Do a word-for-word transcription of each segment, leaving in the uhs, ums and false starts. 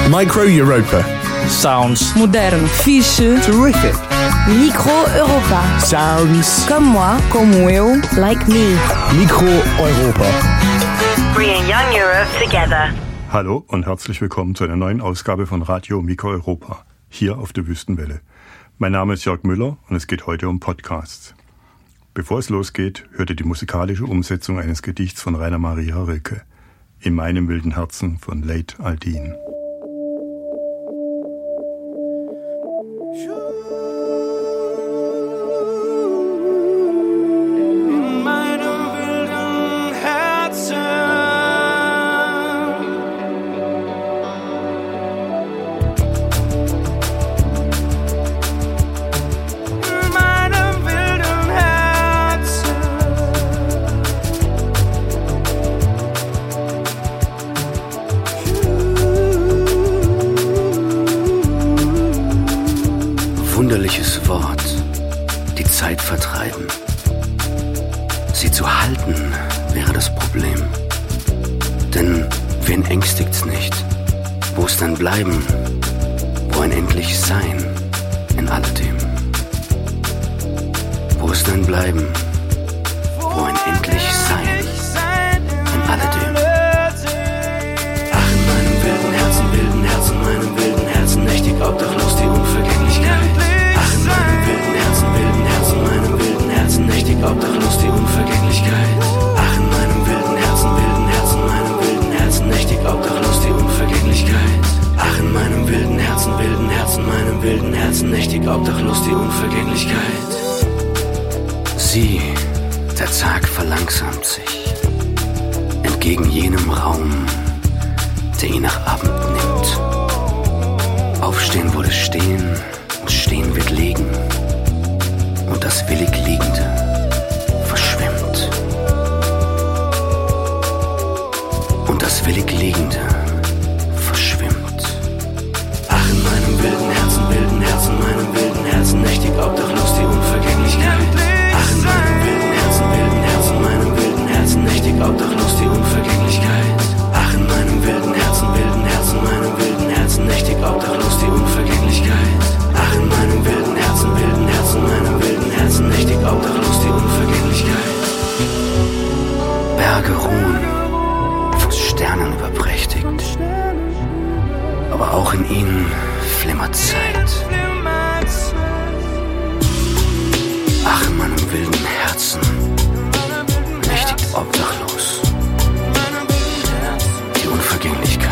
Micro Europa. Sounds moderno, fixe, Terrific. Micro Europa. Sounds Comme moi, como eu, like me. Micro Europa. Bringing young Europe together. Hallo und herzlich willkommen zu einer neuen Ausgabe von Radio Micro Europa, hier auf der Wüstenwelle. Mein Name ist Jörg Müller und es geht heute um Podcasts. Bevor es losgeht, hört ihr die musikalische Umsetzung eines Gedichts von Rainer Maria Rilke, In meinem wilden Herzen von Late Aldin. Wunderliches Wort, die Zeit vertreiben. Sie zu halten wäre das Problem. Denn wen ängstigt's nicht? Wo es dann bleiben? Wo ein endlich Sein in alledem? Wo es dann bleiben? Wo ein endlich Sein in alledem? Ach, in meinem wilden Herzen, wilden Herzen, meinem wilden Herzen, nächtig obdachlos die Unvergänglichkeit. Ach, in meinem wilden Herzen, wilden Herzen, meinem wilden Herzen, nächtig obdachlos die Unvergänglichkeit. Ach, in meinem wilden Herzen, wilden Herzen, meinem wilden Herzen, nächtig obdachlos die Unvergänglichkeit. Ach, in meinem wilden Herzen, wilden Herzen, meinem wilden Herzen, nächtig obdachlos die Unvergänglichkeit. Sieh, der Tag verlangsamt sich entgegen jenem Raum, der ihn nach Abend nimmt. Aufstehen wurde stehen und stehen wird liegen, und das willig Liegende verschwimmt. Und das willig Liegende verschwimmt. Ach, in meinem wilden Herzen, wilden Herzen, meinem wilden Herzen, nächtig obdachlos die Unvergänglichkeit. Ach, in meinem wilden Herzen, wilden Herzen, meinem wilden Herzen, nächtig obdachlos die Unvergänglichkeit. Ach, in meinem wilden Herzen, wilden Herzen, meinem wilden Herzen, nächtig obdachlos die Unvergänglichkeit. Ach, in meinem wilden Herzen, wilden Herzen, meinem wilden Herzen, nächtig obdachlos die Unvergänglichkeit. Berge ruhen, von Sternen überprächtigt, aber auch in ihnen flimmert Zeit. Ach, in meinem wilden Herzen, nächtig obdachlos die Unvergänglichkeit.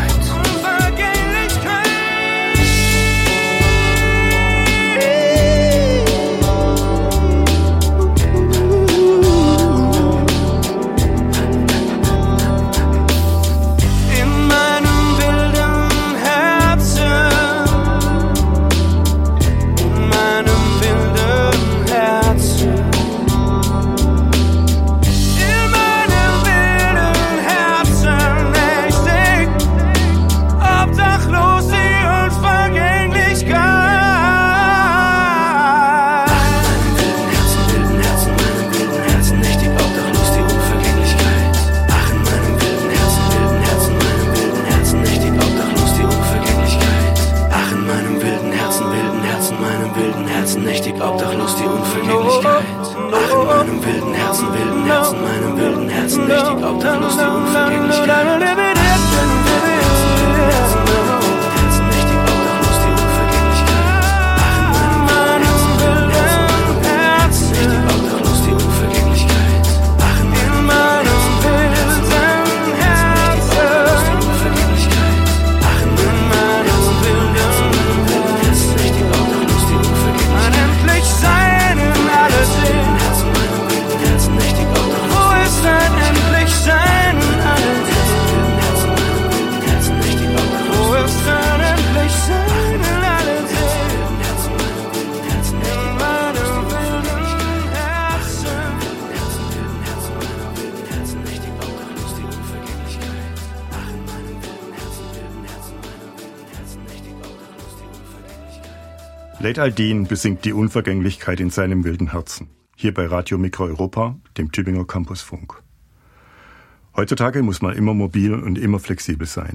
Late Aldin besingt die Unvergänglichkeit in seinem wilden Herzen. Hier bei Radio Micro Europa, dem Tübinger Campusfunk. Heutzutage muss man immer mobil und immer flexibel sein.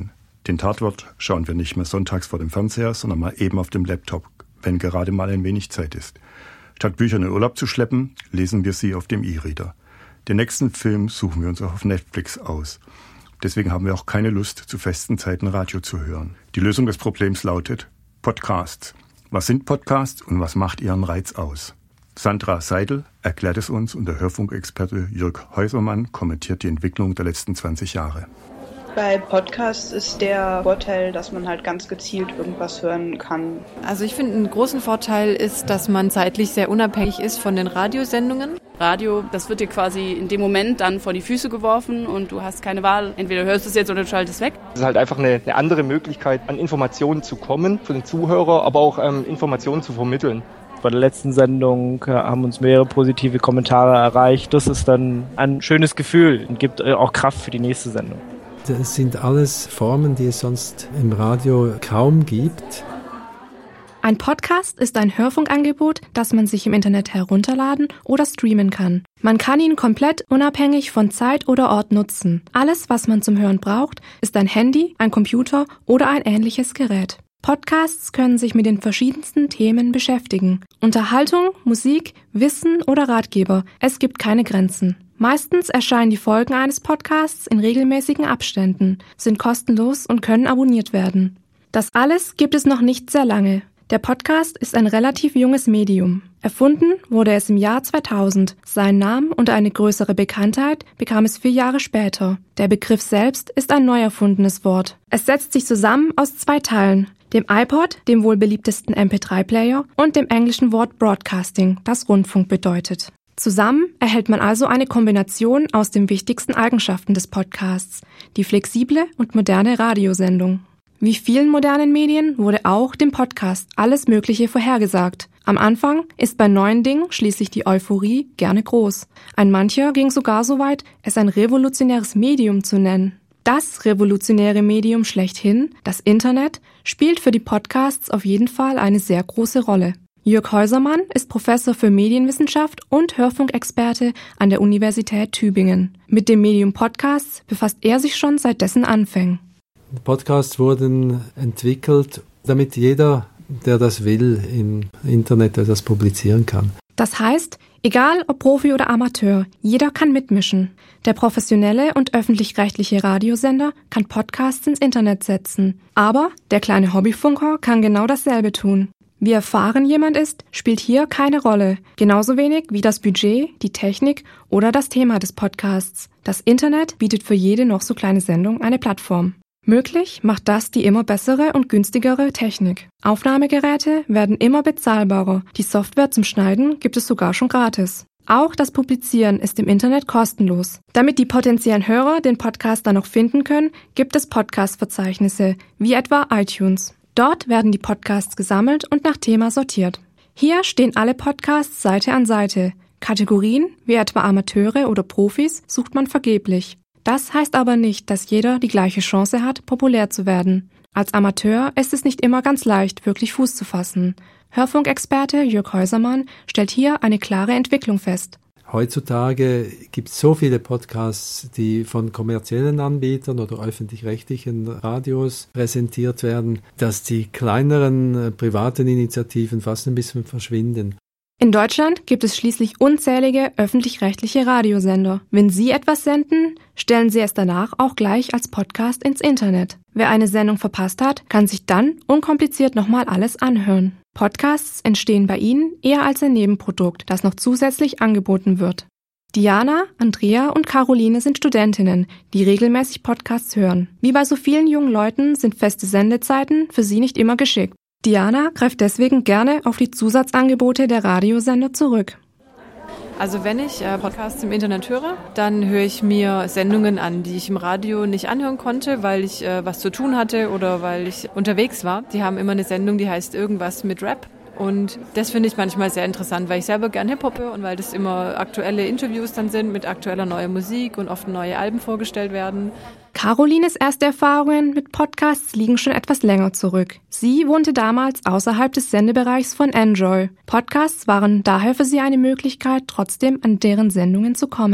Den Tatort schauen wir nicht mehr sonntags vor dem Fernseher, sondern mal eben auf dem Laptop, wenn gerade mal ein wenig Zeit ist. Statt Bücher in den Urlaub zu schleppen, lesen wir sie auf dem E-Reader. Den nächsten Film suchen wir uns auch auf Netflix aus. Deswegen haben wir auch keine Lust, zu festen Zeiten Radio zu hören. Die Lösung des Problems lautet Podcasts. Was sind Podcasts und was macht ihren Reiz aus? Sandra Seidel erklärt es uns und der Hörfunkexperte Jörg Häusermann kommentiert die Entwicklung der letzten zwanzig Jahre. Bei Podcasts ist der Vorteil, dass man halt ganz gezielt irgendwas hören kann. Also ich finde, einen großen Vorteil ist, dass man zeitlich sehr unabhängig ist von den Radiosendungen. Radio, das wird dir quasi in dem Moment dann vor die Füße geworfen und du hast keine Wahl. Entweder hörst du es jetzt oder du schaltest weg. Es ist halt einfach eine, eine andere Möglichkeit, an Informationen zu kommen für den Zuhörer, aber auch ähm, Informationen zu vermitteln. Bei der letzten Sendung haben uns mehrere positive Kommentare erreicht. Das ist dann ein schönes Gefühl und gibt auch Kraft für die nächste Sendung. Das sind alles Formen, die es sonst im Radio kaum gibt. Ein Podcast ist ein Hörfunkangebot, das man sich im Internet herunterladen oder streamen kann. Man kann ihn komplett unabhängig von Zeit oder Ort nutzen. Alles, was man zum Hören braucht, ist ein Handy, ein Computer oder ein ähnliches Gerät. Podcasts können sich mit den verschiedensten Themen beschäftigen. Unterhaltung, Musik, Wissen oder Ratgeber. Es gibt keine Grenzen. Meistens erscheinen die Folgen eines Podcasts in regelmäßigen Abständen, sind kostenlos und können abonniert werden. Das alles gibt es noch nicht sehr lange. Der Podcast ist ein relativ junges Medium. Erfunden wurde es im Jahr zweitausend. Seinen Namen und eine größere Bekanntheit bekam es vier Jahre später. Der Begriff selbst ist ein neu erfundenes Wort. Es setzt sich zusammen aus zwei Teilen: dem iPod, dem wohl beliebtesten M P drei Player, und dem englischen Wort Broadcasting, das Rundfunk bedeutet. Zusammen erhält man also eine Kombination aus den wichtigsten Eigenschaften des Podcasts, die flexible und moderne Radiosendung. Wie vielen modernen Medien wurde auch dem Podcast alles Mögliche vorhergesagt. Am Anfang ist bei neuen Dingen schließlich die Euphorie gerne groß. Ein mancher ging sogar so weit, es ein revolutionäres Medium zu nennen. Das revolutionäre Medium schlechthin, das Internet, spielt für die Podcasts auf jeden Fall eine sehr große Rolle. Jörg Häusermann ist Professor für Medienwissenschaft und Hörfunkexperte an der Universität Tübingen. Mit dem Medium Podcasts befasst er sich schon seit dessen Anfängen. Podcasts wurden entwickelt, damit jeder, der das will, im Internet etwas publizieren kann. Das heißt, egal ob Profi oder Amateur, jeder kann mitmischen. Der professionelle und öffentlich-rechtliche Radiosender kann Podcasts ins Internet setzen. Aber der kleine Hobbyfunker kann genau dasselbe tun. Wie erfahren jemand ist, spielt hier keine Rolle. Genauso wenig wie das Budget, die Technik oder das Thema des Podcasts. Das Internet bietet für jede noch so kleine Sendung eine Plattform. Möglich macht das die immer bessere und günstigere Technik. Aufnahmegeräte werden immer bezahlbarer. Die Software zum Schneiden gibt es sogar schon gratis. Auch das Publizieren ist im Internet kostenlos. Damit die potenziellen Hörer den Podcast dann noch finden können, gibt es Podcast-Verzeichnisse, wie etwa iTunes. Dort werden die Podcasts gesammelt und nach Thema sortiert. Hier stehen alle Podcasts Seite an Seite. Kategorien, wie etwa Amateure oder Profis, sucht man vergeblich. Das heißt aber nicht, dass jeder die gleiche Chance hat, populär zu werden. Als Amateur ist es nicht immer ganz leicht, wirklich Fuß zu fassen. Hörfunkexperte Jörg Häusermann stellt hier eine klare Entwicklung fest. Heutzutage gibt es so viele Podcasts, die von kommerziellen Anbietern oder öffentlich-rechtlichen Radios präsentiert werden, dass die kleineren äh, privaten Initiativen fast ein bisschen verschwinden. In Deutschland gibt es schließlich unzählige öffentlich-rechtliche Radiosender. Wenn sie etwas senden, stellen sie es danach auch gleich als Podcast ins Internet. Wer eine Sendung verpasst hat, kann sich dann unkompliziert nochmal alles anhören. Podcasts entstehen bei ihnen eher als ein Nebenprodukt, das noch zusätzlich angeboten wird. Diana, Andrea und Caroline sind Studentinnen, die regelmäßig Podcasts hören. Wie bei so vielen jungen Leuten sind feste Sendezeiten für sie nicht immer geschickt. Diana greift deswegen gerne auf die Zusatzangebote der Radiosender zurück. Also wenn ich äh, Podcasts im Internet höre, dann höre ich mir Sendungen an, die ich im Radio nicht anhören konnte, weil ich äh, was zu tun hatte oder weil ich unterwegs war. Die haben immer eine Sendung, die heißt irgendwas mit Rap. Und das finde ich manchmal sehr interessant, weil ich selber gern Hip-Hop höre und weil das immer aktuelle Interviews dann sind mit aktueller neuer Musik und oft neue Alben vorgestellt werden. Carolines erste Erfahrungen mit Podcasts liegen schon etwas länger zurück. Sie wohnte damals außerhalb des Sendebereichs von Enjoy. Podcasts waren daher für sie eine Möglichkeit, trotzdem an deren Sendungen zu kommen.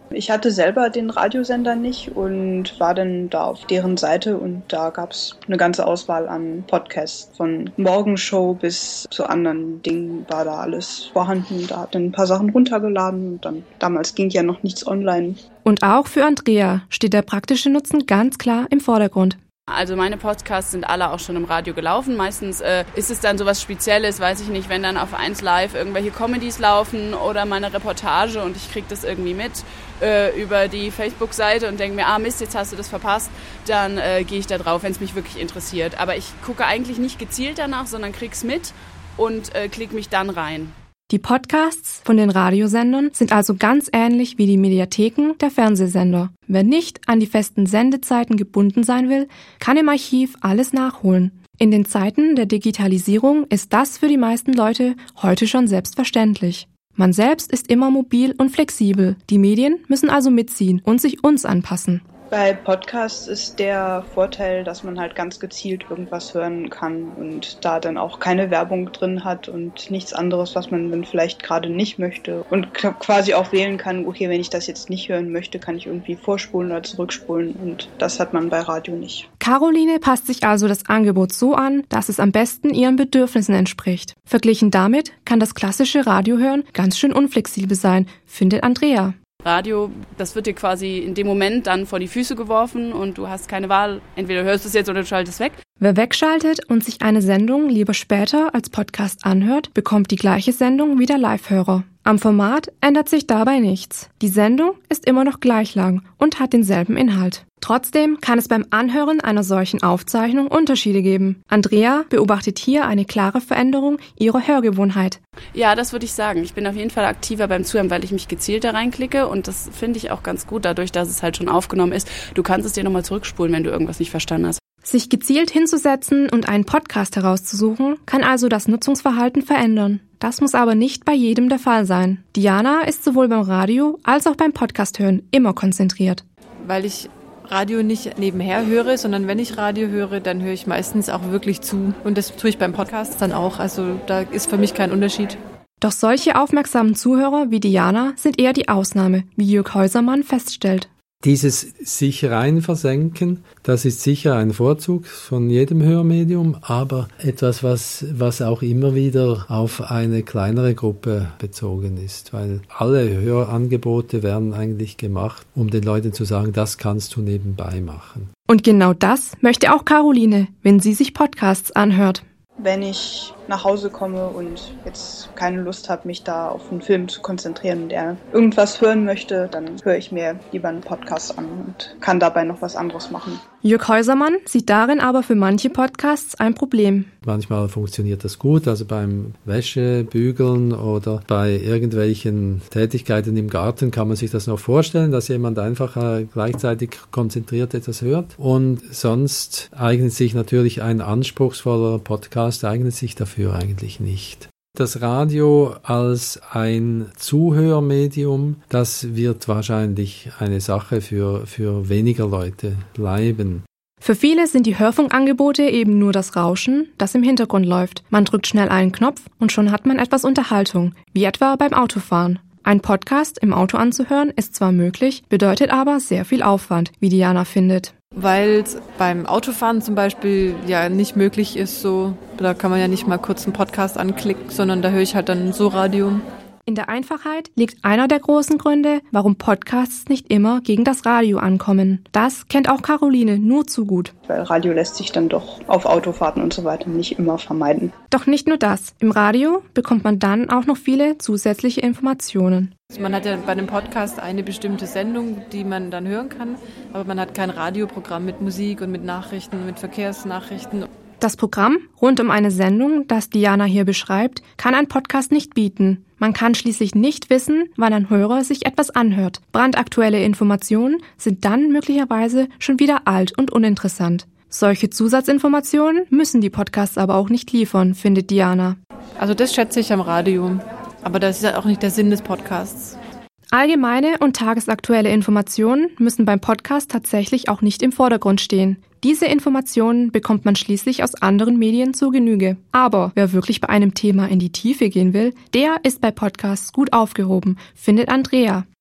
Ich hatte selber den Radiosender nicht und war dann da auf deren Seite und da gab es eine ganze Auswahl an Podcasts. Von Morgenshow bis zu anderen Dingen war da alles vorhanden. Da hat dann ein paar Sachen runtergeladen und dann damals ging ja noch nichts online. Und auch für Andrea steht der praktische Nutzen ganz klar im Vordergrund. Also meine Podcasts sind alle auch schon im Radio gelaufen. Meistens äh, ist es dann sowas Spezielles, weiß ich nicht, wenn dann auf eins Live irgendwelche Comedies laufen oder mal eine Reportage und ich kriege das irgendwie mit äh, über die Facebook-Seite und denke mir, ah Mist, jetzt hast du das verpasst, dann äh, gehe ich da drauf, wenn es mich wirklich interessiert. Aber ich gucke eigentlich nicht gezielt danach, sondern krieg's mit und äh, klicke mich dann rein. Die Podcasts von den Radiosendern sind also ganz ähnlich wie die Mediatheken der Fernsehsender. Wer nicht an die festen Sendezeiten gebunden sein will, kann im Archiv alles nachholen. In den Zeiten der Digitalisierung ist das für die meisten Leute heute schon selbstverständlich. Man selbst ist immer mobil und flexibel. Die Medien müssen also mitziehen und sich uns anpassen. Bei Podcasts ist der Vorteil, dass man halt ganz gezielt irgendwas hören kann und da dann auch keine Werbung drin hat und nichts anderes, was man dann vielleicht gerade nicht möchte und quasi auch wählen kann, okay, wenn ich das jetzt nicht hören möchte, kann ich irgendwie vorspulen oder zurückspulen und das hat man bei Radio nicht. Caroline passt sich also das Angebot so an, dass es am besten ihren Bedürfnissen entspricht. Verglichen damit kann das klassische Radiohören ganz schön unflexibel sein, findet Andrea. Radio, das wird dir quasi in dem Moment dann vor die Füße geworfen und du hast keine Wahl. Entweder hörst du es jetzt oder du schaltest weg. Wer wegschaltet und sich eine Sendung lieber später als Podcast anhört, bekommt die gleiche Sendung wie der Live-Hörer. Am Format ändert sich dabei nichts. Die Sendung ist immer noch gleich lang und hat denselben Inhalt. Trotzdem kann es beim Anhören einer solchen Aufzeichnung Unterschiede geben. Andrea beobachtet hier eine klare Veränderung ihrer Hörgewohnheit. Ja, das würde ich sagen. Ich bin auf jeden Fall aktiver beim Zuhören, weil ich mich gezielter reinklicke und das finde ich auch ganz gut, dadurch, dass es halt schon aufgenommen ist. Du kannst es dir nochmal zurückspulen, wenn du irgendwas nicht verstanden hast. Sich gezielt hinzusetzen und einen Podcast herauszusuchen, kann also das Nutzungsverhalten verändern. Das muss aber nicht bei jedem der Fall sein. Diana ist sowohl beim Radio als auch beim Podcast-Hören immer konzentriert. Weil ich Radio nicht nebenher höre, sondern wenn ich Radio höre, dann höre ich meistens auch wirklich zu. Und das tue ich beim Podcast dann auch. Also da ist für mich kein Unterschied. Doch solche aufmerksamen Zuhörer wie Diana sind eher die Ausnahme, wie Jörg Häusermann feststellt. Dieses sich rein versenken, das ist sicher ein Vorzug von jedem Hörmedium, aber etwas, was, was auch immer wieder auf eine kleinere Gruppe bezogen ist, weil alle Hörangebote werden eigentlich gemacht, um den Leuten zu sagen, das kannst du nebenbei machen. Und genau das möchte auch Caroline, wenn sie sich Podcasts anhört. Wenn ich nach Hause komme und jetzt keine Lust habe, mich da auf einen Film zu konzentrieren, der irgendwas hören möchte, dann höre ich mir lieber einen Podcast an und kann dabei noch was anderes machen. Jörg Häusermann sieht darin aber für manche Podcasts ein Problem. Manchmal funktioniert das gut, also beim Wäschebügeln oder bei irgendwelchen Tätigkeiten im Garten kann man sich das noch vorstellen, dass jemand einfach äh, gleichzeitig konzentriert etwas hört. Und sonst eignet sich natürlich ein anspruchsvoller Podcast, eignet sich dafür eigentlich nicht. Das Radio als ein Zuhörmedium, das wird wahrscheinlich eine Sache für, für weniger Leute bleiben. Für viele sind die Hörfunkangebote eben nur das Rauschen, das im Hintergrund läuft. Man drückt schnell einen Knopf und schon hat man etwas Unterhaltung, wie etwa beim Autofahren. Ein Podcast im Auto anzuhören ist zwar möglich, bedeutet aber sehr viel Aufwand, wie Diana findet. Weil es beim Autofahren zum Beispiel ja nicht möglich ist, so, da kann man ja nicht mal kurz einen Podcast anklicken, sondern da höre ich halt dann so Radio. In der Einfachheit liegt einer der großen Gründe, warum Podcasts nicht immer gegen das Radio ankommen. Das kennt auch Caroline nur zu gut. Weil Radio lässt sich dann doch auf Autofahrten und so weiter nicht immer vermeiden. Doch nicht nur das. Im Radio bekommt man dann auch noch viele zusätzliche Informationen. Man hat ja bei einem Podcast eine bestimmte Sendung, die man dann hören kann, aber man hat kein Radioprogramm mit Musik und mit Nachrichten, mit Verkehrsnachrichten. Das Programm rund um eine Sendung, das Diana hier beschreibt, kann ein Podcast nicht bieten. Man kann schließlich nicht wissen, wann ein Hörer sich etwas anhört. Brandaktuelle Informationen sind dann möglicherweise schon wieder alt und uninteressant. Solche Zusatzinformationen müssen die Podcasts aber auch nicht liefern, findet Diana. Also das schätze ich am Radio, aber das ist ja auch nicht der Sinn des Podcasts. Allgemeine und tagesaktuelle Informationen müssen beim Podcast tatsächlich auch nicht im Vordergrund stehen. Diese Informationen bekommt man schließlich aus anderen Medien zur Genüge. Aber wer wirklich bei einem Thema in die Tiefe gehen will, der ist bei Podcasts gut aufgehoben, findet Andrea.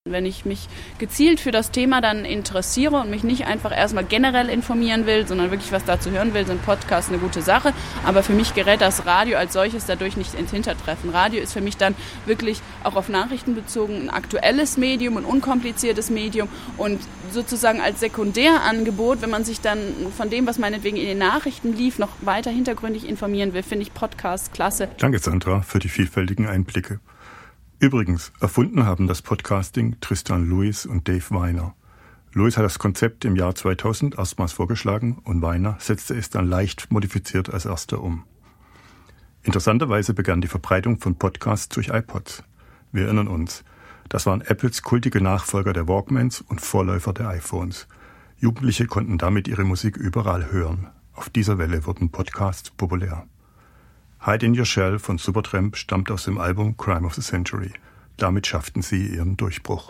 Wenn ich mich gezielt für das Thema dann interessiere und mich nicht einfach erstmal generell informieren will, sondern wirklich was dazu hören will, sind Podcasts eine gute Sache. Aber für mich gerät das Radio als solches dadurch nicht ins Hintertreffen. Radio ist für mich dann wirklich auch auf Nachrichten bezogen ein aktuelles Medium, ein unkompliziertes Medium und sozusagen als Sekundärangebot, wenn man sich dann von dem, was meinetwegen in den Nachrichten lief, noch weiter hintergründig informieren will, finde ich Podcasts klasse. Danke, Sandra, für die vielfältigen Einblicke. Übrigens, erfunden haben das Podcasting Tristan Lewis und Dave Weiner. Lewis hat das Konzept im Jahr zweitausend erstmals vorgeschlagen und Weiner setzte es dann leicht modifiziert als erster um. Interessanterweise begann die Verbreitung von Podcasts durch iPods. Wir erinnern uns, das waren Apples kultige Nachfolger der Walkmans und Vorläufer der iPhones. Jugendliche konnten damit ihre Musik überall hören. Auf dieser Welle wurden Podcasts populär. Hide in Your Shell von Supertramp stammt aus dem Album Crime of the Century. Damit schafften sie ihren Durchbruch.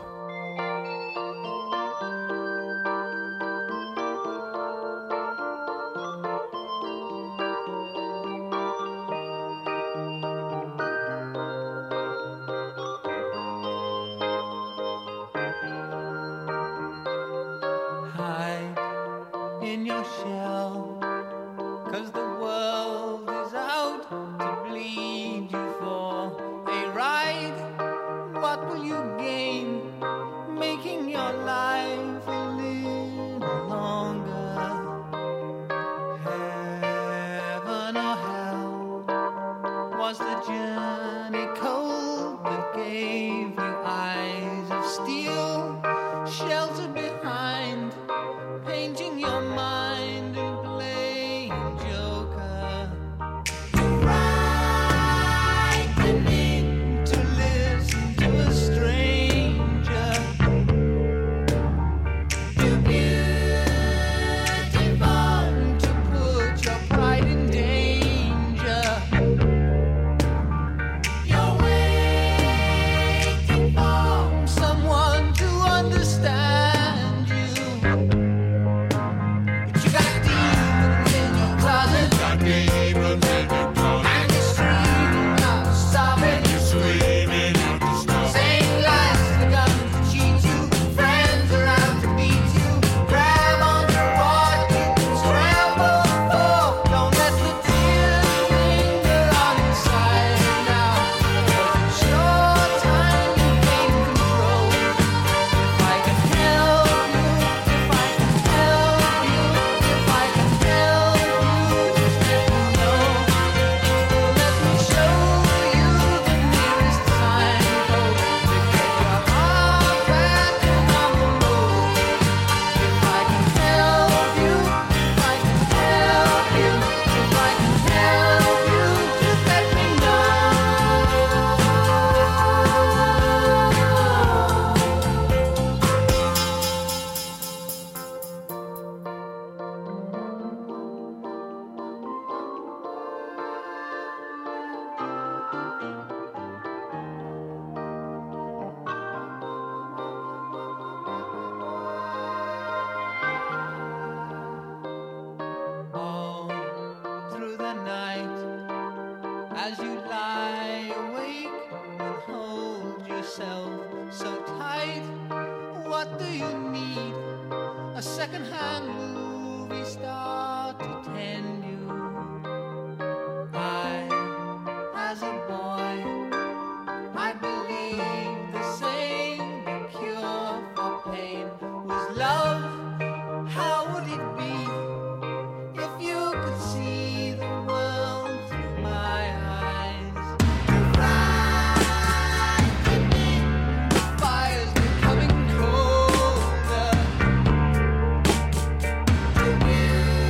Coming colder.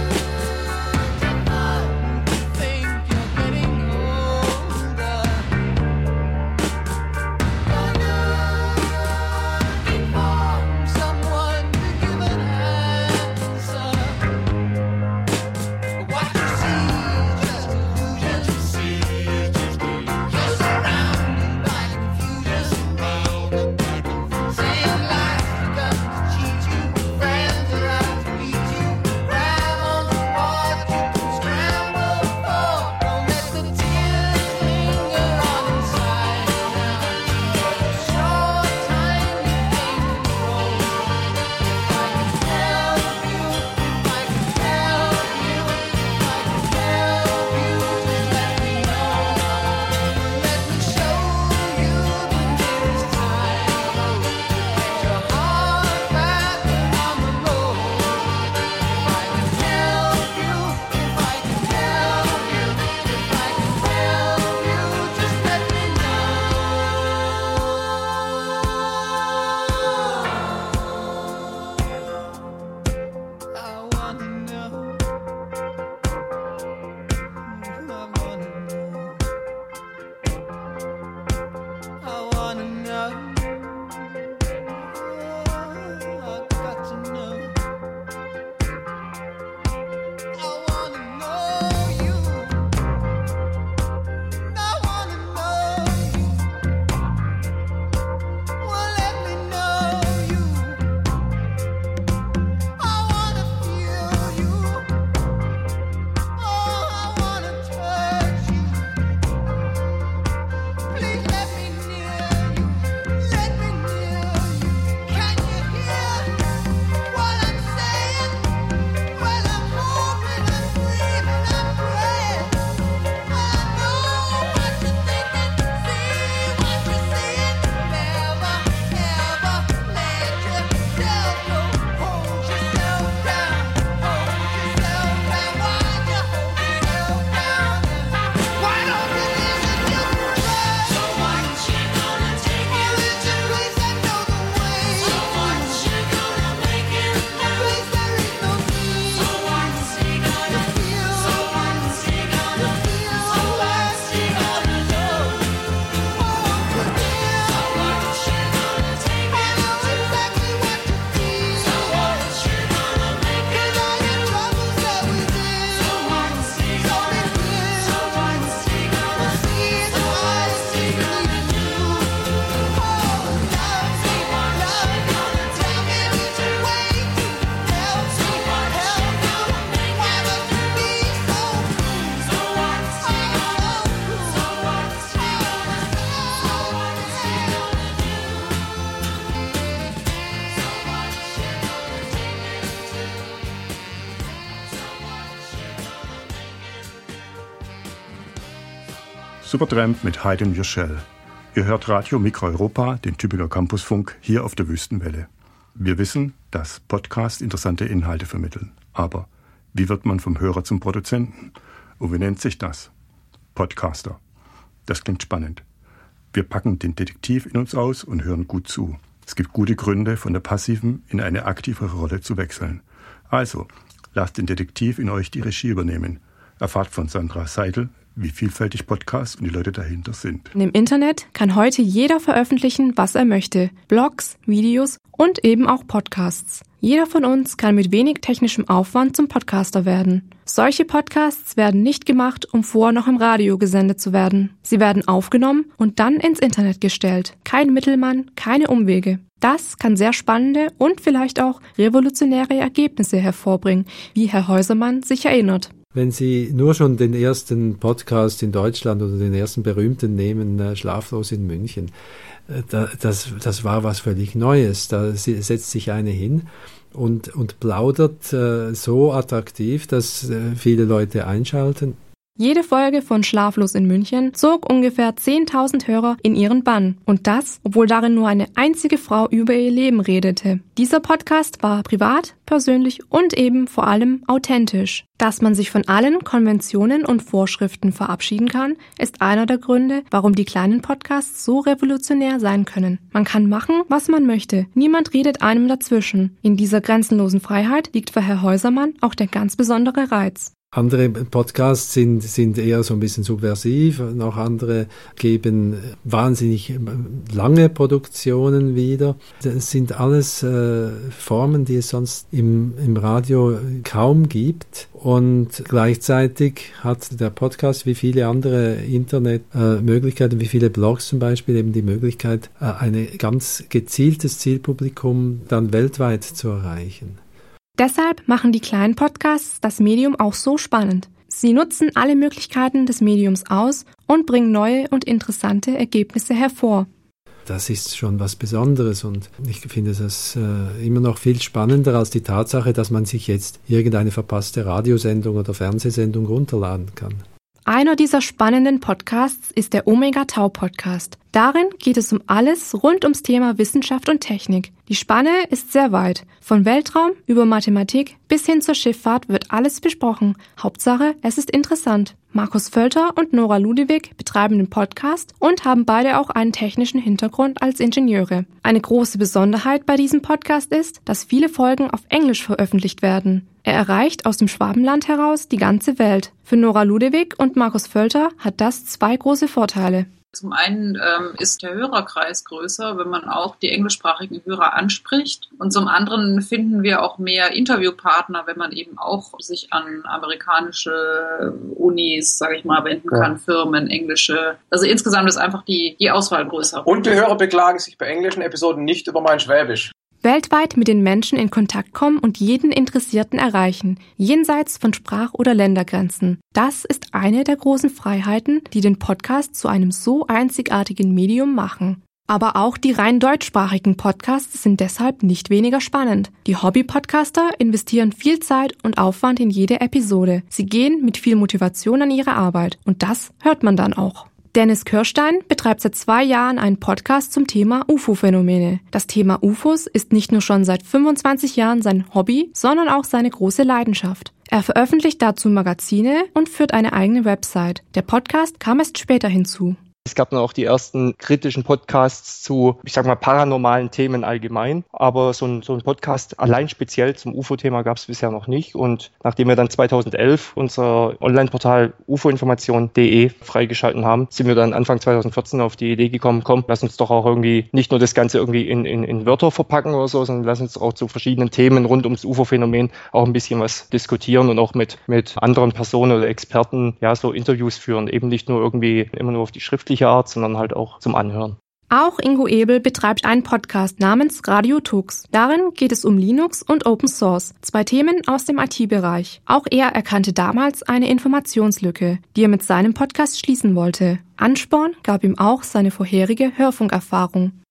Supertramp mit Hide in Your Shell. Ihr hört Radio Mikro Europa, den Tübinger Campusfunk, hier auf der Wüstenwelle. Wir wissen, dass Podcasts interessante Inhalte vermitteln. Aber wie wird man vom Hörer zum Produzenten? Und wie nennt sich das? Podcaster. Das klingt spannend. Wir packen den Detektiv in uns aus und hören gut zu. Es gibt gute Gründe, von der passiven in eine aktivere Rolle zu wechseln. Also, lasst den Detektiv in euch die Regie übernehmen. Erfahrt von Sandra Seidel, wie vielfältig Podcasts und die Leute dahinter sind. Im Internet kann heute jeder veröffentlichen, was er möchte. Blogs, Videos und eben auch Podcasts. Jeder von uns kann mit wenig technischem Aufwand zum Podcaster werden. Solche Podcasts werden nicht gemacht, um vorher noch im Radio gesendet zu werden. Sie werden aufgenommen und dann ins Internet gestellt. Kein Mittelmann, keine Umwege. Das kann sehr spannende und vielleicht auch revolutionäre Ergebnisse hervorbringen, wie Herr Häusermann sich erinnert. Wenn Sie nur schon den ersten Podcast in Deutschland oder den ersten berühmten nehmen, äh, Schlaflos in München, äh, da, das, das war was völlig Neues. Da setzt sich eine hin und, und plaudert äh, so attraktiv, dass äh, viele Leute einschalten. Jede Folge von Schlaflos in München zog ungefähr zehntausend Hörer in ihren Bann. Und das, obwohl darin nur eine einzige Frau über ihr Leben redete. Dieser Podcast war privat, persönlich und eben vor allem authentisch. Dass man sich von allen Konventionen und Vorschriften verabschieden kann, ist einer der Gründe, warum die kleinen Podcasts so revolutionär sein können. Man kann machen, was man möchte. Niemand redet einem dazwischen. In dieser grenzenlosen Freiheit liegt für Herr Häusermann auch der ganz besondere Reiz. Andere Podcasts sind, sind eher so ein bisschen subversiv, noch andere geben wahnsinnig lange Produktionen wieder. Das sind alles äh, Formen, die es sonst im, im Radio kaum gibt. Und gleichzeitig hat der Podcast wie viele andere Internetmöglichkeiten, äh, wie viele Blogs zum Beispiel, eben die Möglichkeit, äh, ein ganz gezieltes Zielpublikum dann weltweit zu erreichen. Deshalb machen die kleinen Podcasts das Medium auch so spannend. Sie nutzen alle Möglichkeiten des Mediums aus und bringen neue und interessante Ergebnisse hervor. Das ist schon was Besonderes und ich finde das äh, immer noch viel spannender als die Tatsache, dass man sich jetzt irgendeine verpasste Radiosendung oder Fernsehsendung runterladen kann. Einer dieser spannenden Podcasts ist der Omega Tau Podcast. Darin geht es um alles rund ums Thema Wissenschaft und Technik. Die Spanne ist sehr weit. Von Weltraum über Mathematik bis hin zur Schifffahrt wird alles besprochen. Hauptsache, es ist interessant. Markus Völter und Nora Ludewig betreiben den Podcast und haben beide auch einen technischen Hintergrund als Ingenieure. Eine große Besonderheit bei diesem Podcast ist, dass viele Folgen auf Englisch veröffentlicht werden. Er erreicht aus dem Schwabenland heraus die ganze Welt. Für Nora Ludewig und Markus Völter hat das zwei große Vorteile. Zum einen ähm, ist der Hörerkreis größer, wenn man auch die englischsprachigen Hörer anspricht. Und zum anderen finden wir auch mehr Interviewpartner, wenn man eben auch sich an amerikanische Unis, sage ich mal, wenden kann, ja. Firmen, englische. Also insgesamt ist einfach die, die Auswahl größer. Und die Hörer beklagen sich bei englischen Episoden nicht über mein Schwäbisch. Weltweit mit den Menschen in Kontakt kommen und jeden Interessierten erreichen, jenseits von Sprach- oder Ländergrenzen. Das ist eine der großen Freiheiten, die den Podcast zu einem so einzigartigen Medium machen. Aber auch die rein deutschsprachigen Podcasts sind deshalb nicht weniger spannend. Die Hobby-Podcaster investieren viel Zeit und Aufwand in jede Episode. Sie gehen mit viel Motivation an ihre Arbeit und das hört man dann auch. Dennis Kirstein betreibt seit zwei Jahren einen Podcast zum Thema U F O-Phänomene. Das Thema U F Os ist nicht nur schon seit fünfundzwanzig Jahren sein Hobby, sondern auch seine große Leidenschaft. Er veröffentlicht dazu Magazine und führt eine eigene Website. Der Podcast kam erst später hinzu. Es gab dann auch die ersten kritischen Podcasts zu, ich sag mal, paranormalen Themen allgemein. Aber so ein, so ein Podcast allein speziell zum U F O-Thema gab es bisher noch nicht. Und nachdem wir dann zweitausendelf unser Online-Portal U F O Information Punkt de freigeschalten haben, sind wir dann Anfang zweitausendvierzehn auf die Idee gekommen, komm, lass uns doch auch irgendwie nicht nur das Ganze irgendwie in, in, in Wörter verpacken oder so, sondern lass uns auch zu verschiedenen Themen rund ums U F O-Phänomen auch ein bisschen was diskutieren und auch mit, mit anderen Personen oder Experten ja so Interviews führen. Eben nicht nur irgendwie immer nur auf die schriftliche Art, sondern halt auch zum Anhören. Auch Ingo Ebel betreibt einen Podcast namens Radio Tux. Darin geht es um Linux und Open Source, zwei Themen aus dem I T-Bereich. Auch er erkannte damals eine Informationslücke, die er mit seinem Podcast schließen wollte. Ansporn gab ihm auch seine vorherige Hörfunkerfahrung.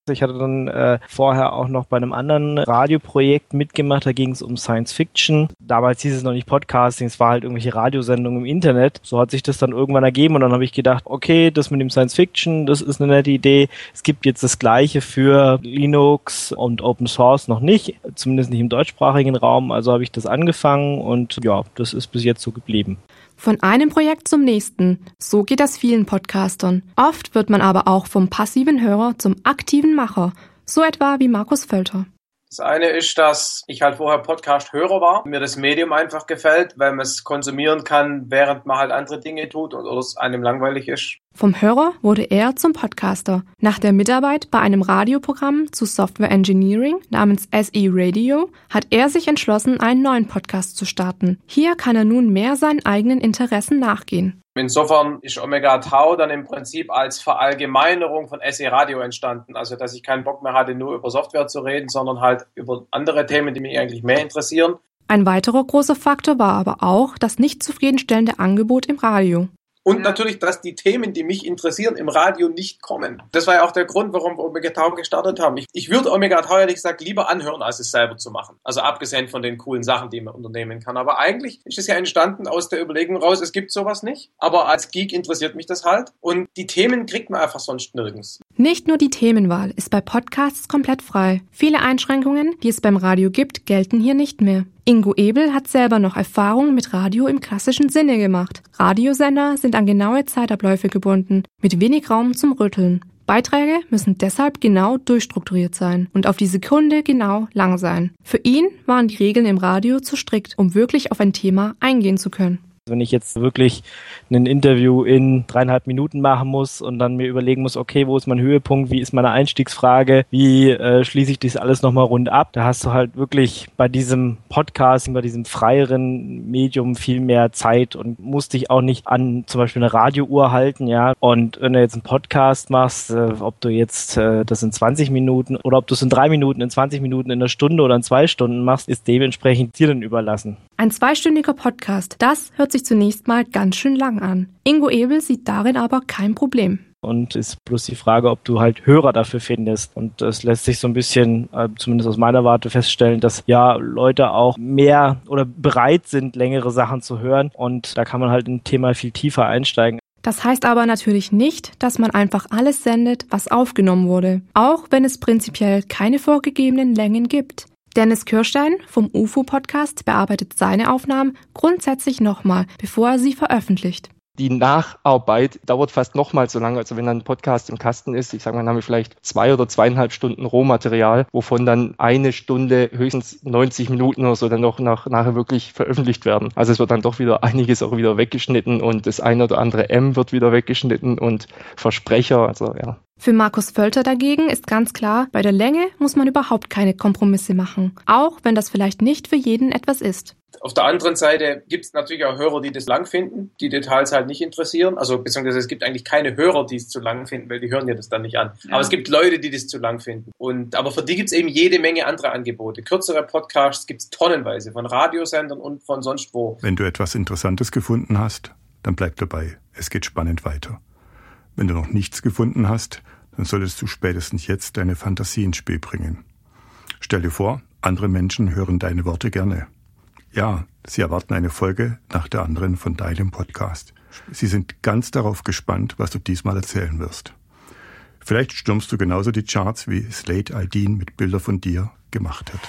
Ich hatte dann äh, vorher auch noch bei einem anderen Radioprojekt mitgemacht, da ging es um Science Fiction. Damals hieß es noch nicht Podcasting, es war halt irgendwelche Radiosendungen im Internet. So hat sich das dann irgendwann ergeben und dann habe ich gedacht, okay, das mit dem Science Fiction, das ist eine nette Idee. Es gibt jetzt das Gleiche für Linux und Open Source noch nicht, zumindest nicht im deutschsprachigen Raum. Also habe ich das angefangen und ja, das ist bis jetzt so geblieben. Von einem Projekt zum nächsten. So geht das vielen Podcastern. Oft wird man aber auch vom passiven Hörer zum aktiven Macher. So etwa wie Markus Völter. Das eine ist, dass ich halt vorher Podcast-Hörer war, mir das Medium einfach gefällt, weil man es konsumieren kann, während man halt andere Dinge tut oder es einem langweilig ist. Vom Hörer wurde er zum Podcaster. Nach der Mitarbeit bei einem Radioprogramm zu Software Engineering namens S E Radio hat er sich entschlossen, einen neuen Podcast zu starten. Hier kann er nun mehr seinen eigenen Interessen nachgehen. Insofern ist Omega Tau dann im Prinzip als Verallgemeinerung von S E Radio entstanden. Also, dass ich keinen Bock mehr hatte, nur über Software zu reden, sondern halt über andere Themen, die mich eigentlich mehr interessieren. Ein weiterer großer Faktor war aber auch das nicht zufriedenstellende Angebot im Radio. Und natürlich, dass die Themen, die mich interessieren, im Radio nicht kommen. Das war ja auch der Grund, warum wir Omega Tau gestartet haben. Ich, ich würde Omega Tau, ehrlich gesagt, lieber anhören, als es selber zu machen. Also abgesehen von den coolen Sachen, die man unternehmen kann. Aber eigentlich ist es ja entstanden aus der Überlegung raus, es gibt sowas nicht. Aber als Geek interessiert mich das halt. Und die Themen kriegt man einfach sonst nirgends. Nicht nur die Themenwahl ist bei Podcasts komplett frei. Viele Einschränkungen, die es beim Radio gibt, gelten hier nicht mehr. Ingo Ebel hat selber noch Erfahrung mit Radio im klassischen Sinne gemacht. Radiosender sind an genaue Zeitabläufe gebunden, mit wenig Raum zum Rütteln. Beiträge müssen deshalb genau durchstrukturiert sein und auf die Sekunde genau lang sein. Für ihn waren die Regeln im Radio zu strikt, um wirklich auf ein Thema eingehen zu können. Wenn ich jetzt wirklich ein Interview in dreieinhalb Minuten machen muss und dann mir überlegen muss, okay, wo ist mein Höhepunkt, wie ist meine Einstiegsfrage, wie äh, schließe ich das alles nochmal rund ab, da hast du halt wirklich bei diesem Podcasting, bei diesem freieren Medium viel mehr Zeit und musst dich auch nicht an zum Beispiel eine Radiouhr halten, ja. Und wenn du jetzt einen Podcast machst, äh, ob du jetzt äh, das in zwanzig Minuten oder ob du es in drei Minuten, in zwanzig Minuten, in einer Stunde oder in zwei Stunden machst, ist dementsprechend dir dann überlassen. Ein zweistündiger Podcast, das hört sich zunächst mal ganz schön lang an. Ingo Ebel sieht darin aber kein Problem. Und ist bloß die Frage, ob du halt Hörer dafür findest. Und das lässt sich so ein bisschen, äh, zumindest aus meiner Warte, feststellen, dass ja Leute auch mehr oder bereit sind, längere Sachen zu hören. Und da kann man halt in ein Thema viel tiefer einsteigen. Das heißt aber natürlich nicht, dass man einfach alles sendet, was aufgenommen wurde. Auch wenn es prinzipiell keine vorgegebenen Längen gibt. Dennis Kirstein vom U F O-Podcast bearbeitet seine Aufnahmen grundsätzlich nochmal, bevor er sie veröffentlicht. Die Nacharbeit dauert fast nochmal so lange, also wenn dann ein Podcast im Kasten ist. Ich sage mal, dann haben wir vielleicht zwei oder zweieinhalb Stunden Rohmaterial, wovon dann eine Stunde, höchstens neunzig Minuten oder so dann noch nach, nachher wirklich veröffentlicht werden. Also es wird dann doch wieder einiges auch wieder weggeschnitten und das eine oder andere M wird wieder weggeschnitten und Versprecher, also ja. Für Markus Völter dagegen ist ganz klar, bei der Länge muss man überhaupt keine Kompromisse machen, auch wenn das vielleicht nicht für jeden etwas ist. Auf der anderen Seite gibt es natürlich auch Hörer, die das lang finden, die Details halt nicht interessieren. Also beziehungsweise es gibt eigentlich keine Hörer, die es zu lang finden, weil die hören ja das dann nicht an. Ja. Aber es gibt Leute, die das zu lang finden. Und aber für die gibt es eben jede Menge andere Angebote. Kürzere Podcasts gibt es tonnenweise von Radiosendern und von sonst wo. Wenn du etwas Interessantes gefunden hast, dann bleib dabei. Es geht spannend weiter. Wenn du noch nichts gefunden hast, dann solltest du spätestens jetzt deine Fantasie ins Spiel bringen. Stell dir vor, andere Menschen hören deine Worte gerne. Ja, sie erwarten eine Folge nach der anderen von deinem Podcast. Sie sind ganz darauf gespannt, was du diesmal erzählen wirst. Vielleicht stürmst du genauso die Charts, wie Slade Aldin mit Bilder von dir gemacht hat.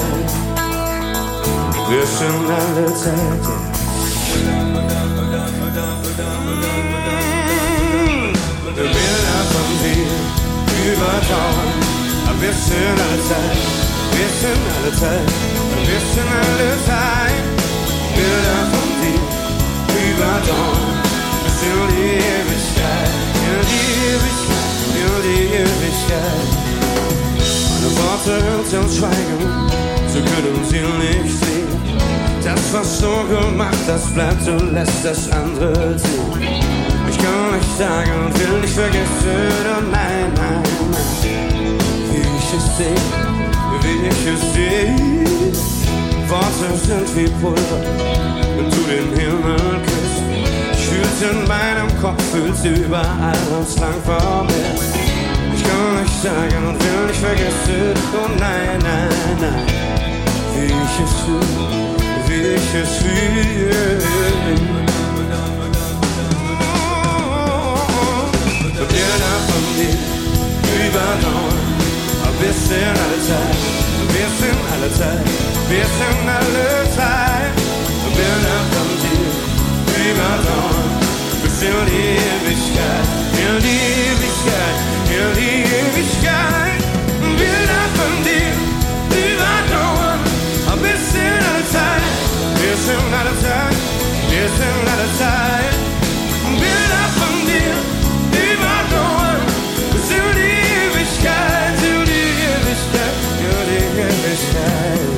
Wir sind alle Zeiten. Bilder von dir überdauern, aber wir sind alle Zeit, wir sind alle Zeit, wir sind alle Zeit. Bilder von dir überdauern, bis in die Ewigkeit, in die Ewigkeit, in die Ewigkeit. Meine Worte hüllt uns schweigen, so können sie nicht sehen. Das, was du gemacht hast, bleibt, du lässt das andere tun. Ich kann nicht sagen und will nicht vergessen, oh nein, nein, nein. Wie ich es sehe, wie ich es sehe. Worte sind wie Pulver, wenn du den Himmel küsst. Ich fühl's in meinem Kopf, fühl's überall, was lang vor mir. Ich kann nicht sagen und will nicht vergessen, oh nein, nein, nein. Wie ich es fühle, wie ich es fühle. Bilder von dir überdauern, aber wir sind alle Zeit, wir sind alle Zeit, wir sind alle Zeit. Bilder von dir überdauern, bis in die Ewigkeit, in die Ewigkeit, in die Ewigkeit. Bilder von dir überdauern, aber wir sind alle Zeit, wir sind alle Zeit, wir sind alle Zeit. Bilder von dir überdauern, bis in die Ewigkeit, in die Ewigkeit, in die Ewigkeit.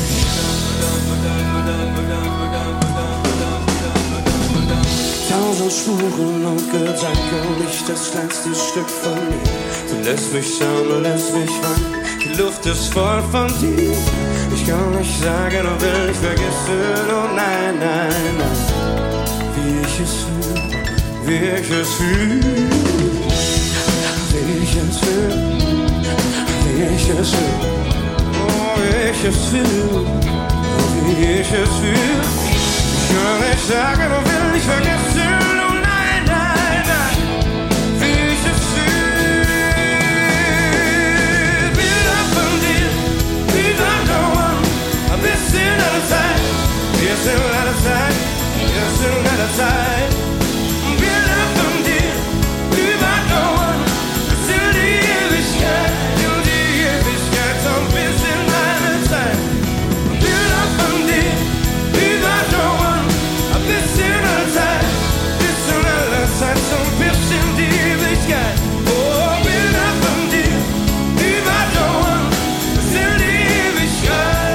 Tausend Spuren und Gedanken, nicht das kleinste Stück von mir. Du lässt mich schauen, du lässt mich weinen, die Luft ist voll von dir. Ich kann nicht sagen und will nicht vergessen, oh nein, nein, nein. Wie ich es fühle, wie ich es fühle, wie ich es fühle, wie ich es fühle, oh, wie ich es fühle, wie ich es fühle. Ich kann nicht sagen und will nicht vergessen, oh nein, nein, nein, wie ich es fühle. Bilder von dir überdauern, aber wir sind alle Zeit, wir sind alle Zeit, wir sind alle Zeit. Bilder von dir überdauern, bis in die Ewigkeit, in die Ewigkeit, und wir sind alle Zeit. Bilder von dir überdauern, bis in alle Zeit, bis in alle Zeit, und bis in die Ewigkeit. Oh, Bilder von dir überdauern, bis in die Ewigkeit.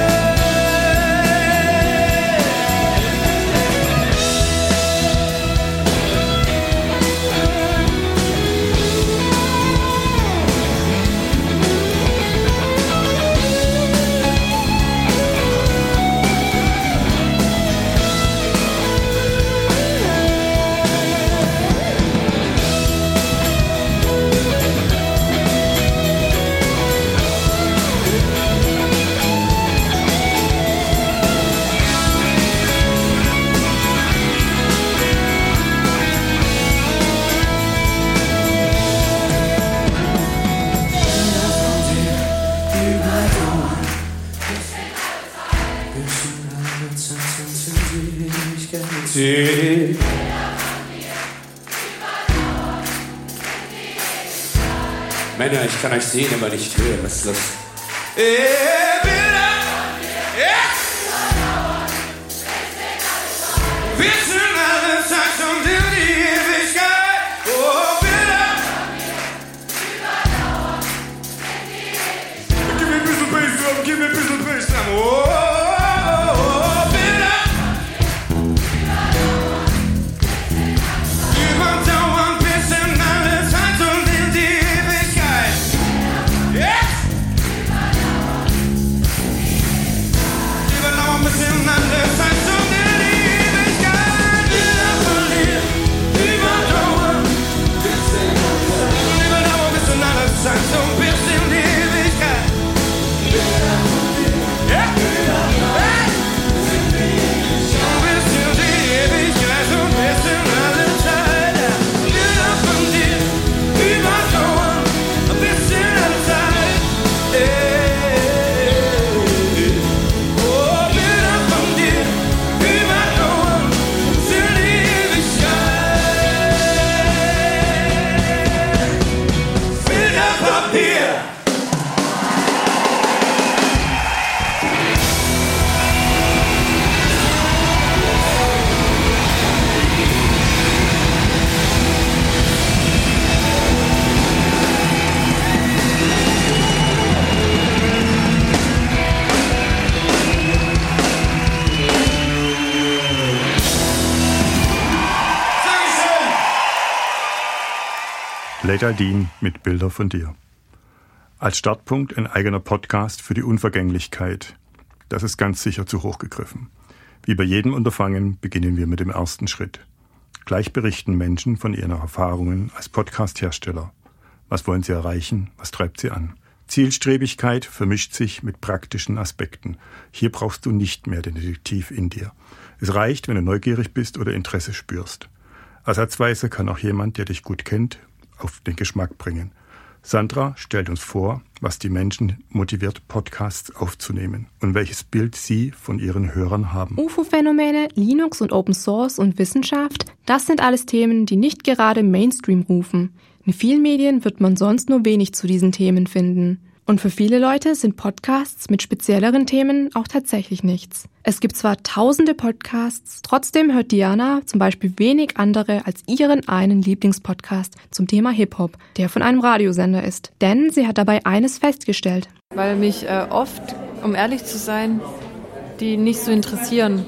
Männer, ich kann euch sehen, aber nicht hören. Was ist das? Hey, Bilder! Ja! Wir sind alle Zeit und in die Ewigkeit. Oh, Bilder! Give me a piece of bass drum, give me a piece of bass drum. Oh, Bilder! Überdauern bis in alle Zeit und in die Ewigkeit. Yes! Leda Dean mit Bilder von dir. Als Startpunkt ein eigener Podcast für die Unvergänglichkeit. Das ist ganz sicher zu hoch gegriffen. Wie bei jedem Unterfangen beginnen wir mit dem ersten Schritt. Gleich berichten Menschen von ihren Erfahrungen als Podcast-Hersteller. Was wollen sie erreichen? Was treibt sie an? Zielstrebigkeit vermischt sich mit praktischen Aspekten. Hier brauchst du nicht mehr den Detektiv in dir. Es reicht, wenn du neugierig bist oder Interesse spürst. Ersatzweise kann auch jemand, der dich gut kennt, auf den Geschmack bringen. Sandra stellt uns vor, was die Menschen motiviert, Podcasts aufzunehmen und welches Bild sie von ihren Hörern haben. U F O-Phänomene, Linux und Open Source und Wissenschaft, das sind alles Themen, die nicht gerade Mainstream rufen. In vielen Medien wird man sonst nur wenig zu diesen Themen finden. Und für viele Leute sind Podcasts mit spezielleren Themen auch tatsächlich nichts. Es gibt zwar tausende Podcasts, trotzdem hört Diana zum Beispiel wenig andere als ihren einen Lieblingspodcast zum Thema Hip-Hop, der von einem Radiosender ist. Denn sie hat dabei eines festgestellt. Weil mich äh, oft, um ehrlich zu sein, die nicht so interessieren,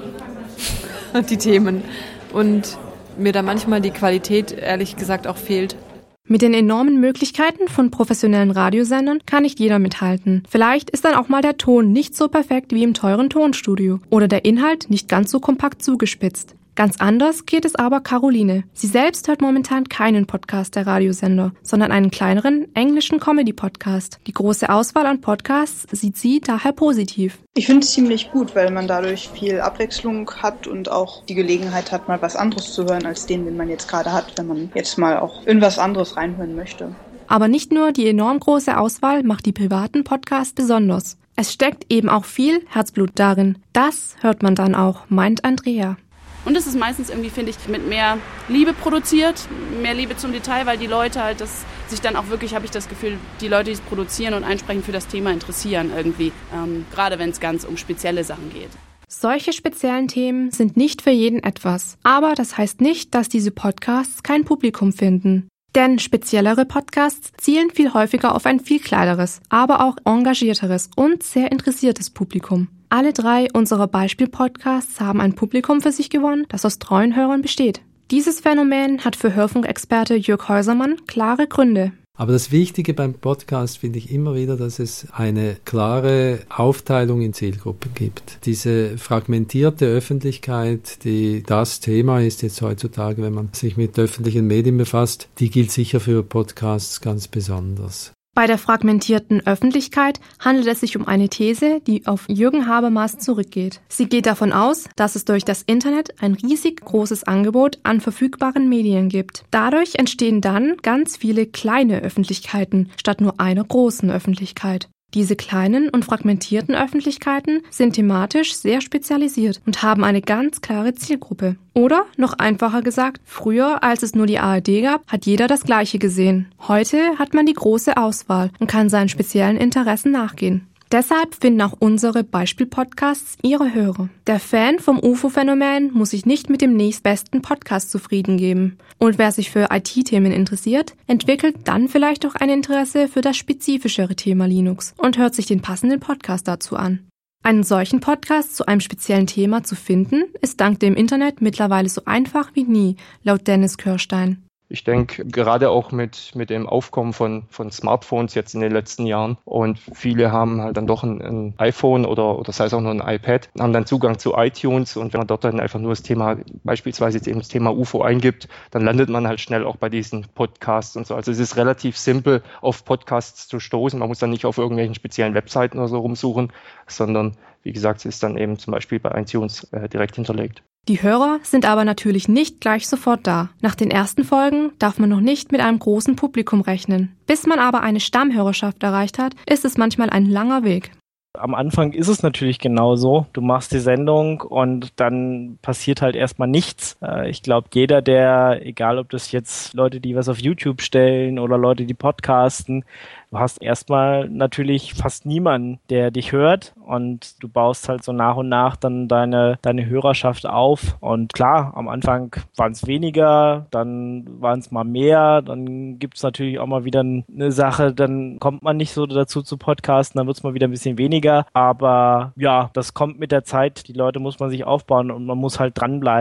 die Themen. Und mir da manchmal die Qualität, ehrlich gesagt, auch fehlt. Mit den enormen Möglichkeiten von professionellen Radiosendern kann nicht jeder mithalten. Vielleicht ist dann auch mal der Ton nicht so perfekt wie im teuren Tonstudio oder der Inhalt nicht ganz so kompakt zugespitzt. Ganz anders geht es aber Caroline. Sie selbst hört momentan keinen Podcast der Radiosender, sondern einen kleineren englischen Comedy-Podcast. Die große Auswahl an Podcasts sieht sie daher positiv. Ich finde es ziemlich gut, weil man dadurch viel Abwechslung hat und auch die Gelegenheit hat, mal was anderes zu hören als den, den man jetzt gerade hat, wenn man jetzt mal auch in was anderes reinhören möchte. Aber nicht nur die enorm große Auswahl macht die privaten Podcasts besonders. Es steckt eben auch viel Herzblut darin. Das hört man dann auch, meint Andrea. Und es ist meistens irgendwie, finde ich, mit mehr Liebe produziert, mehr Liebe zum Detail, weil die Leute halt das sich dann auch wirklich, habe ich das Gefühl, die Leute, die es produzieren und einsprechen, für das Thema interessieren irgendwie, ähm, gerade wenn es ganz um spezielle Sachen geht. Solche speziellen Themen sind nicht für jeden etwas, aber das heißt nicht, dass diese Podcasts kein Publikum finden. Denn speziellere Podcasts zielen viel häufiger auf ein viel kleineres, aber auch engagierteres und sehr interessiertes Publikum. Alle drei unserer Beispiel-Podcasts haben ein Publikum für sich gewonnen, das aus treuen Hörern besteht. Dieses Phänomen hat für Hörfunkexperte Jörg Häusermann klare Gründe. Aber das Wichtige beim Podcast finde ich immer wieder, dass es eine klare Aufteilung in Zielgruppen gibt. Diese fragmentierte Öffentlichkeit, die das Thema ist jetzt heutzutage, wenn man sich mit öffentlichen Medien befasst, die gilt sicher für Podcasts ganz besonders. Bei der fragmentierten Öffentlichkeit handelt es sich um eine These, die auf Jürgen Habermas zurückgeht. Sie geht davon aus, dass es durch das Internet ein riesig großes Angebot an verfügbaren Medien gibt. Dadurch entstehen dann ganz viele kleine Öffentlichkeiten statt nur einer großen Öffentlichkeit. Diese kleinen und fragmentierten Öffentlichkeiten sind thematisch sehr spezialisiert und haben eine ganz klare Zielgruppe. Oder, noch einfacher gesagt, früher, als es nur die A R D gab, hat jeder das Gleiche gesehen. Heute hat man die große Auswahl und kann seinen speziellen Interessen nachgehen. Deshalb finden auch unsere Beispiel-Podcasts ihre Hörer. Der Fan vom U F O-Phänomen muss sich nicht mit dem nächstbesten Podcast zufrieden geben. Und wer sich für I T-Themen interessiert, entwickelt dann vielleicht auch ein Interesse für das spezifischere Thema Linux und hört sich den passenden Podcast dazu an. Einen solchen Podcast zu einem speziellen Thema zu finden, ist dank dem Internet mittlerweile so einfach wie nie, laut Dennis Kirstein. Ich denke, gerade auch mit, mit dem Aufkommen von, von Smartphones jetzt in den letzten Jahren und viele haben halt dann doch ein, ein iPhone oder, oder sei es auch nur ein iPad, haben dann Zugang zu iTunes und wenn man dort dann einfach nur das Thema, beispielsweise jetzt eben das Thema U F O eingibt, dann landet man halt schnell auch bei diesen Podcasts und so. Also es ist relativ simpel, auf Podcasts zu stoßen. Man muss dann nicht auf irgendwelchen speziellen Webseiten oder so rumsuchen, sondern wie gesagt, es ist dann eben zum Beispiel bei iTunes äh, direkt hinterlegt. Die Hörer sind aber natürlich nicht gleich sofort da. Nach den ersten Folgen darf man noch nicht mit einem großen Publikum rechnen. Bis man aber eine Stammhörerschaft erreicht hat, ist es manchmal ein langer Weg. Am Anfang ist es natürlich genauso. Du machst die Sendung und dann passiert halt erstmal nichts. Ich glaube, jeder, der, egal ob das jetzt Leute, die was auf YouTube stellen oder Leute, die podcasten, du hast erstmal natürlich fast niemanden, der dich hört und du baust halt so nach und nach dann deine, deine Hörerschaft auf. Und klar, am Anfang waren es weniger, dann waren es mal mehr, dann gibt es natürlich auch mal wieder eine Sache, dann kommt man nicht so dazu zu podcasten, dann wird es mal wieder ein bisschen weniger. Aber ja, das kommt mit der Zeit, die Leute muss man sich aufbauen und man muss halt dranbleiben.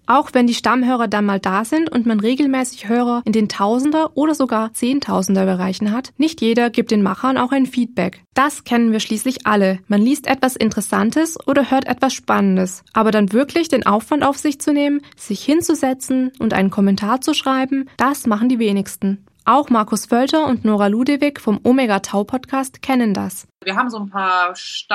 Auch wenn die Stammhörer dann mal da sind und man regelmäßig Hörer in den Tausender- oder sogar Zehntausender-Bereichen hat, nicht jeder gibt den Machern auch ein Feedback. Das kennen wir schließlich alle. Man liest etwas Interessantes oder hört etwas Spannendes. Aber dann wirklich den Aufwand auf sich zu nehmen, sich hinzusetzen und einen Kommentar zu schreiben, das machen die wenigsten. Auch Markus Völter und Nora Ludewig vom Omega Tau Podcast kennen das. Wir haben so ein paar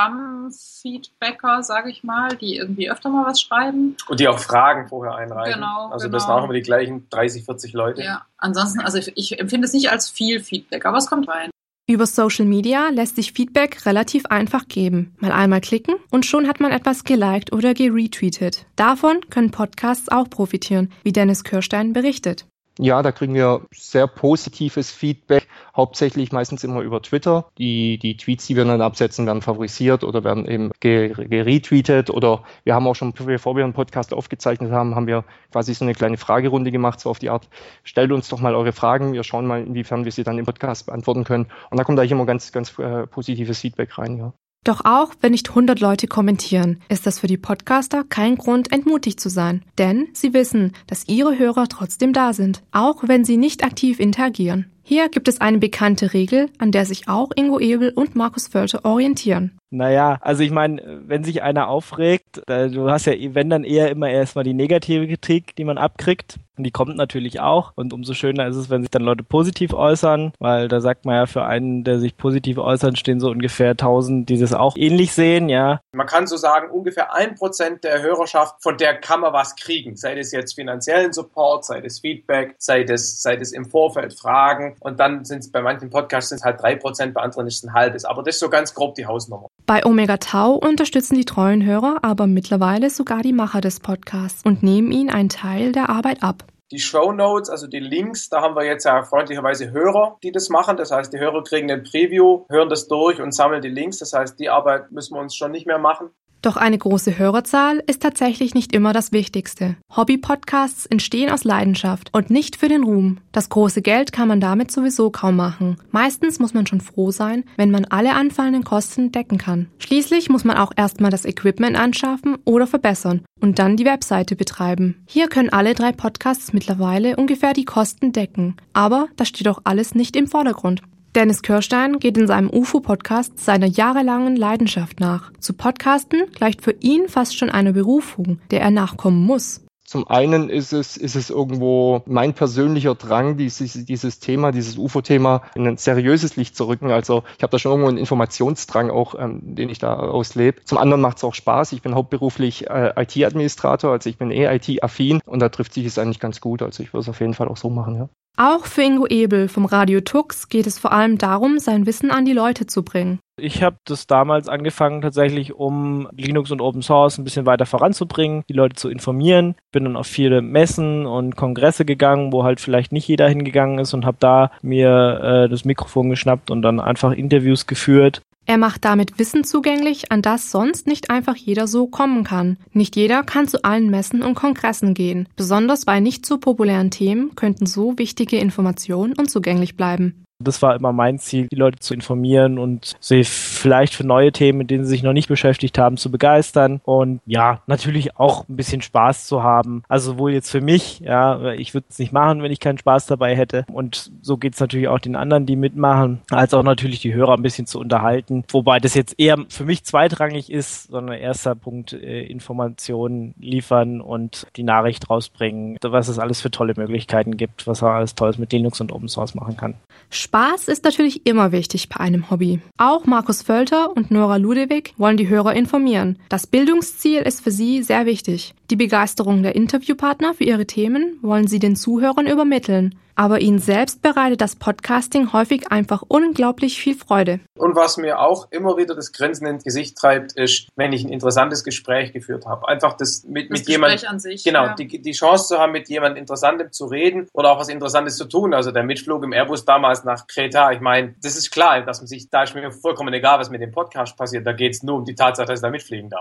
Stammfeedbacker, sage ich mal, die irgendwie öfter mal was schreiben. Und die auch Fragen vorher einreichen. Genau, Also genau. das sind auch immer die gleichen dreißig, vierzig Leute. Ja, ansonsten, also ich, ich empfinde es nicht als viel Feedback, aber es kommt rein. Über Social Media lässt sich Feedback relativ einfach geben. Mal einmal klicken und schon hat man etwas geliked oder geretweetet. Davon können Podcasts auch profitieren, wie Dennis Kirstein berichtet. Ja, da kriegen wir sehr positives Feedback, hauptsächlich meistens immer über Twitter. Die, die Tweets, die wir dann absetzen, werden favorisiert oder werden eben geretweetet. Oder wir haben auch schon, bevor wir einen Podcast aufgezeichnet haben, haben wir quasi so eine kleine Fragerunde gemacht, so auf die Art, stellt uns doch mal eure Fragen, wir schauen mal, inwiefern wir sie dann im Podcast beantworten können. Und da kommt eigentlich immer ganz, ganz äh, positives Feedback rein, ja. Doch auch wenn nicht hundert Leute kommentieren, ist das für die Podcaster kein Grund, entmutigt zu sein. Denn sie wissen, dass ihre Hörer trotzdem da sind, auch wenn sie nicht aktiv interagieren. Hier gibt es eine bekannte Regel, an der sich auch Ingo Ebel und Markus Völter orientieren. Naja, also ich meine, wenn sich einer aufregt, du hast ja, wenn dann eher immer erstmal die negative Kritik, die man abkriegt. Und die kommt natürlich auch. Und umso schöner ist es, wenn sich dann Leute positiv äußern, weil da sagt man ja, für einen, der sich positiv äußert, stehen so ungefähr tausend, die das auch ähnlich sehen, ja. Man kann so sagen, ungefähr ein Prozent der Hörerschaft, von der kann man was kriegen. Sei das jetzt finanziellen Support, sei das Feedback, sei das, sei das im Vorfeld Fragen. Und dann sind es bei manchen Podcasts sind's halt drei Prozent, bei anderen ist es ein halbes. Aber das ist so ganz grob die Hausnummer. Bei Omega Tau unterstützen die treuen Hörer aber mittlerweile sogar die Macher des Podcasts und nehmen ihnen einen Teil der Arbeit ab. Die Shownotes, also die Links, da haben wir jetzt ja freundlicherweise Hörer, die das machen. Das heißt, die Hörer kriegen ein Preview, hören das durch und sammeln die Links. Das heißt, die Arbeit müssen wir uns schon nicht mehr machen. Doch eine große Hörerzahl ist tatsächlich nicht immer das Wichtigste. Hobby-Podcasts entstehen aus Leidenschaft und nicht für den Ruhm. Das große Geld kann man damit sowieso kaum machen. Meistens muss man schon froh sein, wenn man alle anfallenden Kosten decken kann. Schließlich muss man auch erstmal das Equipment anschaffen oder verbessern und dann die Webseite betreiben. Hier können alle drei Podcasts mittlerweile ungefähr die Kosten decken. Aber das steht auch alles nicht im Vordergrund. Dennis Kirstein geht in seinem U F O-Podcast seiner jahrelangen Leidenschaft nach. Zu Podcasten gleicht für ihn fast schon eine Berufung, der er nachkommen muss. Zum einen ist es, ist es irgendwo mein persönlicher Drang, dieses, dieses Thema, dieses U F O-Thema in ein seriöses Licht zu rücken. Also ich habe da schon irgendwo einen Informationsdrang auch, ähm, den ich da auslebe. Zum anderen macht es auch Spaß. Ich bin hauptberuflich äh, I T-Administrator, also ich bin eh I T-affin und da trifft sich es eigentlich ganz gut. Also ich würde es auf jeden Fall auch so machen, ja. Auch für Ingo Ebel vom Radio Tux geht es vor allem darum, sein Wissen an die Leute zu bringen. Ich habe das damals angefangen tatsächlich, um Linux und Open Source ein bisschen weiter voranzubringen, die Leute zu informieren. Bin dann auf viele Messen und Kongresse gegangen, wo halt vielleicht nicht jeder hingegangen ist und habe da mir äh, das Mikrofon geschnappt und dann einfach Interviews geführt. Er macht damit Wissen zugänglich, an das sonst nicht einfach jeder so kommen kann. Nicht jeder kann zu allen Messen und Kongressen gehen. Besonders bei nicht so populären Themen könnten so wichtige Informationen unzugänglich bleiben. Das war immer mein Ziel, die Leute zu informieren und sie vielleicht für neue Themen, mit denen sie sich noch nicht beschäftigt haben, zu begeistern und ja, natürlich auch ein bisschen Spaß zu haben. Also sowohl jetzt für mich, ja, ich würde es nicht machen, wenn ich keinen Spaß dabei hätte und so geht es natürlich auch den anderen, die mitmachen, als auch natürlich die Hörer ein bisschen zu unterhalten, wobei das jetzt eher für mich zweitrangig ist, sondern erster Punkt, äh, Informationen liefern und die Nachricht rausbringen, was es alles für tolle Möglichkeiten gibt, was man alles Tolles mit Linux und Open Source machen kann. Spaß ist natürlich immer wichtig bei einem Hobby. Auch Markus Völter und Nora Ludewig wollen die Hörer informieren. Das Bildungsziel ist für sie sehr wichtig. Die Begeisterung der Interviewpartner für ihre Themen wollen sie den Zuhörern übermitteln. Aber ihnen selbst bereitet das Podcasting häufig einfach unglaublich viel Freude. Und was mir auch immer wieder das Grinsen ins Gesicht treibt, ist, wenn ich ein interessantes Gespräch geführt habe. Einfach das mit, das mit jemandem, Gespräch an sich, genau, ja. die, die Chance zu haben, mit jemandem Interessantem zu reden oder auch was Interessantes zu tun. Also der Mitflug im Airbus damals nach Kreta, ich meine, das ist klar, dass man sich, da ist mir vollkommen egal, was mit dem Podcast passiert. Da geht es nur um die Tatsache, dass ich da mitfliegen darf. Ne?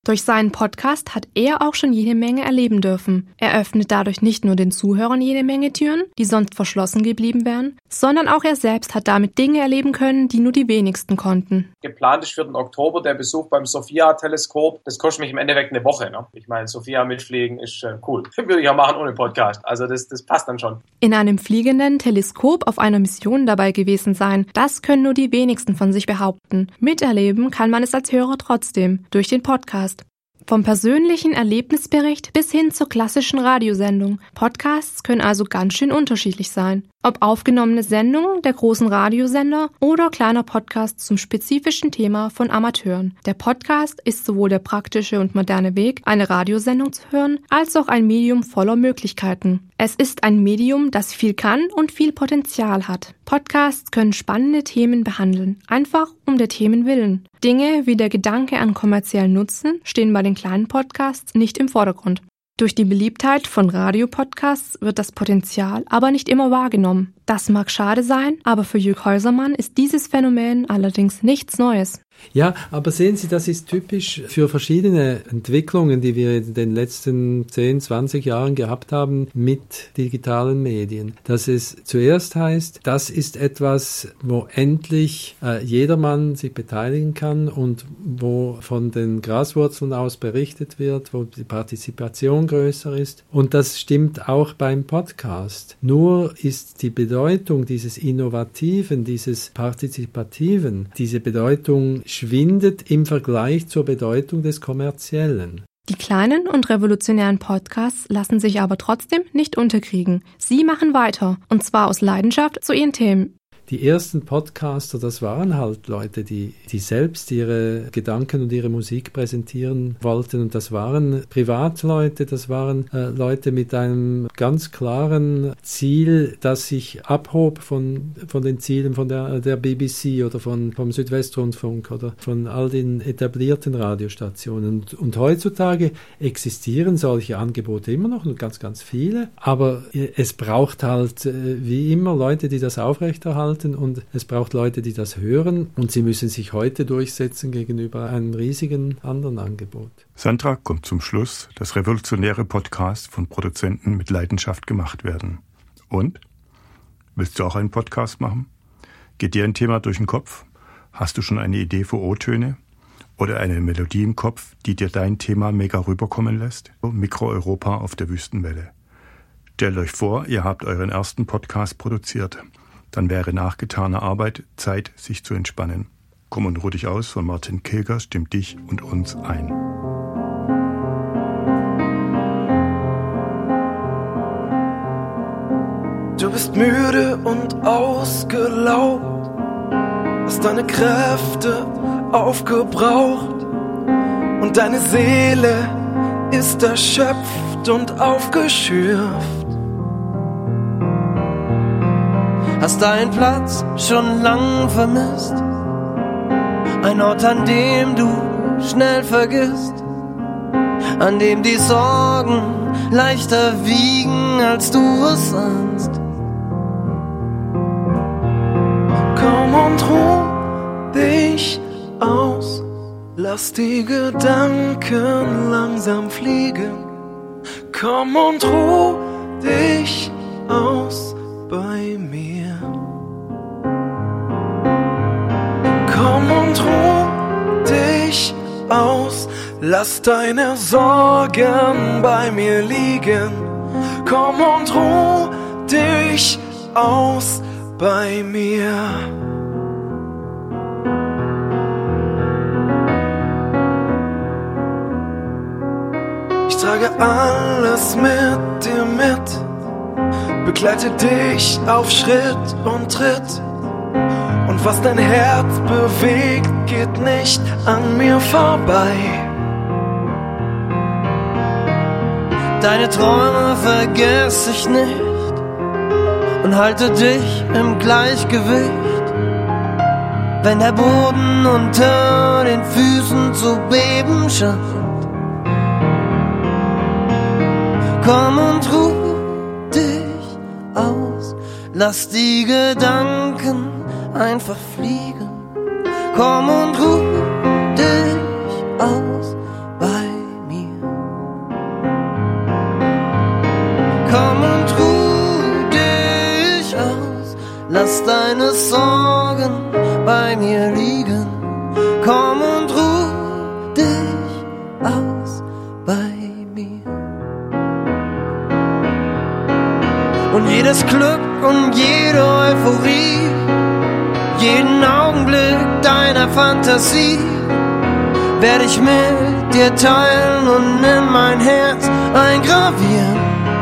Durch seinen Podcast hat er auch schon jede Menge erleben dürfen. Er öffnet dadurch nicht nur den Zuhörern jede Menge Türen, die sonst verschlossen geblieben wären, sondern auch er selbst hat damit Dinge erleben können, die nur die wenigsten konnten. Geplant ist für den Oktober der Besuch beim Sophia-Teleskop. Das kostet mich im Endeffekt eine Woche. Ne? Ich meine, Sophia mitfliegen ist äh, cool. Würde ich auch machen ohne Podcast. Also das, das passt dann schon. In einem fliegenden Teleskop auf einer Mission dabei gewesen sein, das können nur die wenigsten von sich behaupten. Miterleben kann man es als Hörer trotzdem, durch den Podcast. Vom persönlichen Erlebnisbericht bis hin zur klassischen Radiosendung. Podcasts können also ganz schön unterschiedlich sein. Ob aufgenommene Sendungen der großen Radiosender oder kleiner Podcast zum spezifischen Thema von Amateuren. Der Podcast ist sowohl der praktische und moderne Weg, eine Radiosendung zu hören, als auch ein Medium voller Möglichkeiten. Es ist ein Medium, das viel kann und viel Potenzial hat. Podcasts können spannende Themen behandeln, einfach um der Themen willen. Dinge wie der Gedanke an kommerziellen Nutzen stehen bei den kleinen Podcasts nicht im Vordergrund. Durch die Beliebtheit von Radiopodcasts wird das Potenzial aber nicht immer wahrgenommen. Das mag schade sein, aber für Jürg Häusermann ist dieses Phänomen allerdings nichts Neues. Ja, aber sehen Sie, das ist typisch für verschiedene Entwicklungen, die wir in den letzten zehn, zwanzig Jahren gehabt haben mit digitalen Medien. Dass es zuerst heißt, das ist etwas, wo endlich äh, jedermann sich beteiligen kann und wo von den Graswurzeln aus berichtet wird, wo die Partizipation größer ist. Und das stimmt auch beim Podcast. Nur ist die Bedeutung dieses Innovativen, dieses Partizipativen, diese Bedeutung schwindet im Vergleich zur Bedeutung des Kommerziellen. Die kleinen und revolutionären Podcasts lassen sich aber trotzdem nicht unterkriegen. Sie machen weiter, und zwar aus Leidenschaft zu ihren Themen. Die ersten Podcaster, das waren halt Leute, die, die selbst ihre Gedanken und ihre Musik präsentieren wollten. Und das waren Privatleute, das waren äh, Leute mit einem ganz klaren Ziel, das sich abhob von, von den Zielen von der, der B B C oder von, vom Südwestrundfunk oder von all den etablierten Radiostationen. Und, und heutzutage existieren solche Angebote immer noch und ganz, ganz viele. Aber es braucht halt äh, wie immer Leute, die das aufrechterhalten. Und es braucht Leute, die das hören, und sie müssen sich heute durchsetzen gegenüber einem riesigen anderen Angebot. Sandra kommt zum Schluss, dass revolutionäre Podcasts von Produzenten mit Leidenschaft gemacht werden. Und? Willst du auch einen Podcast machen? Geht dir ein Thema durch den Kopf? Hast du schon eine Idee für O-Töne? Oder eine Melodie im Kopf, die dir dein Thema mega rüberkommen lässt? Mikro Europa auf der Wüstenwelle. Stellt euch vor, ihr habt euren ersten Podcast produziert. Dann wäre nach getaner Arbeit Zeit, sich zu entspannen. Komm und ruh dich aus von Martin Kilger stimmt dich und uns ein. Du bist müde und ausgelaugt, hast deine Kräfte aufgebraucht und deine Seele ist erschöpft und aufgeschürft. Hast deinen Platz schon lang vermisst, ein Ort, an dem du schnell vergisst, an dem die Sorgen leichter wiegen, als du es ahnst. Komm und ruh dich aus, lass die Gedanken langsam fliegen. Komm und ruh dich aus bei mir. Komm und ruh dich aus, lass deine Sorgen bei mir liegen. Komm und ruh dich aus bei mir. Ich trage alles mit dir mit, begleite dich auf Schritt und Tritt. Und was dein Herz bewegt, geht nicht an mir vorbei. Deine Träume vergesse ich nicht und halte dich im Gleichgewicht. Wenn der Boden unter den Füßen zu beben scheint, komm und ruh dich aus, lass die Gedanken einfach fliegen. Komm und ruh dich aus bei lass deine Sorgen bei mir liegen. Komm und ruh dich aus bei mir. Und jedes Glück und jede Euphorie, jeden Augenblick deiner Fantasie, werde ich mit dir teilen und in mein Herz eingravieren.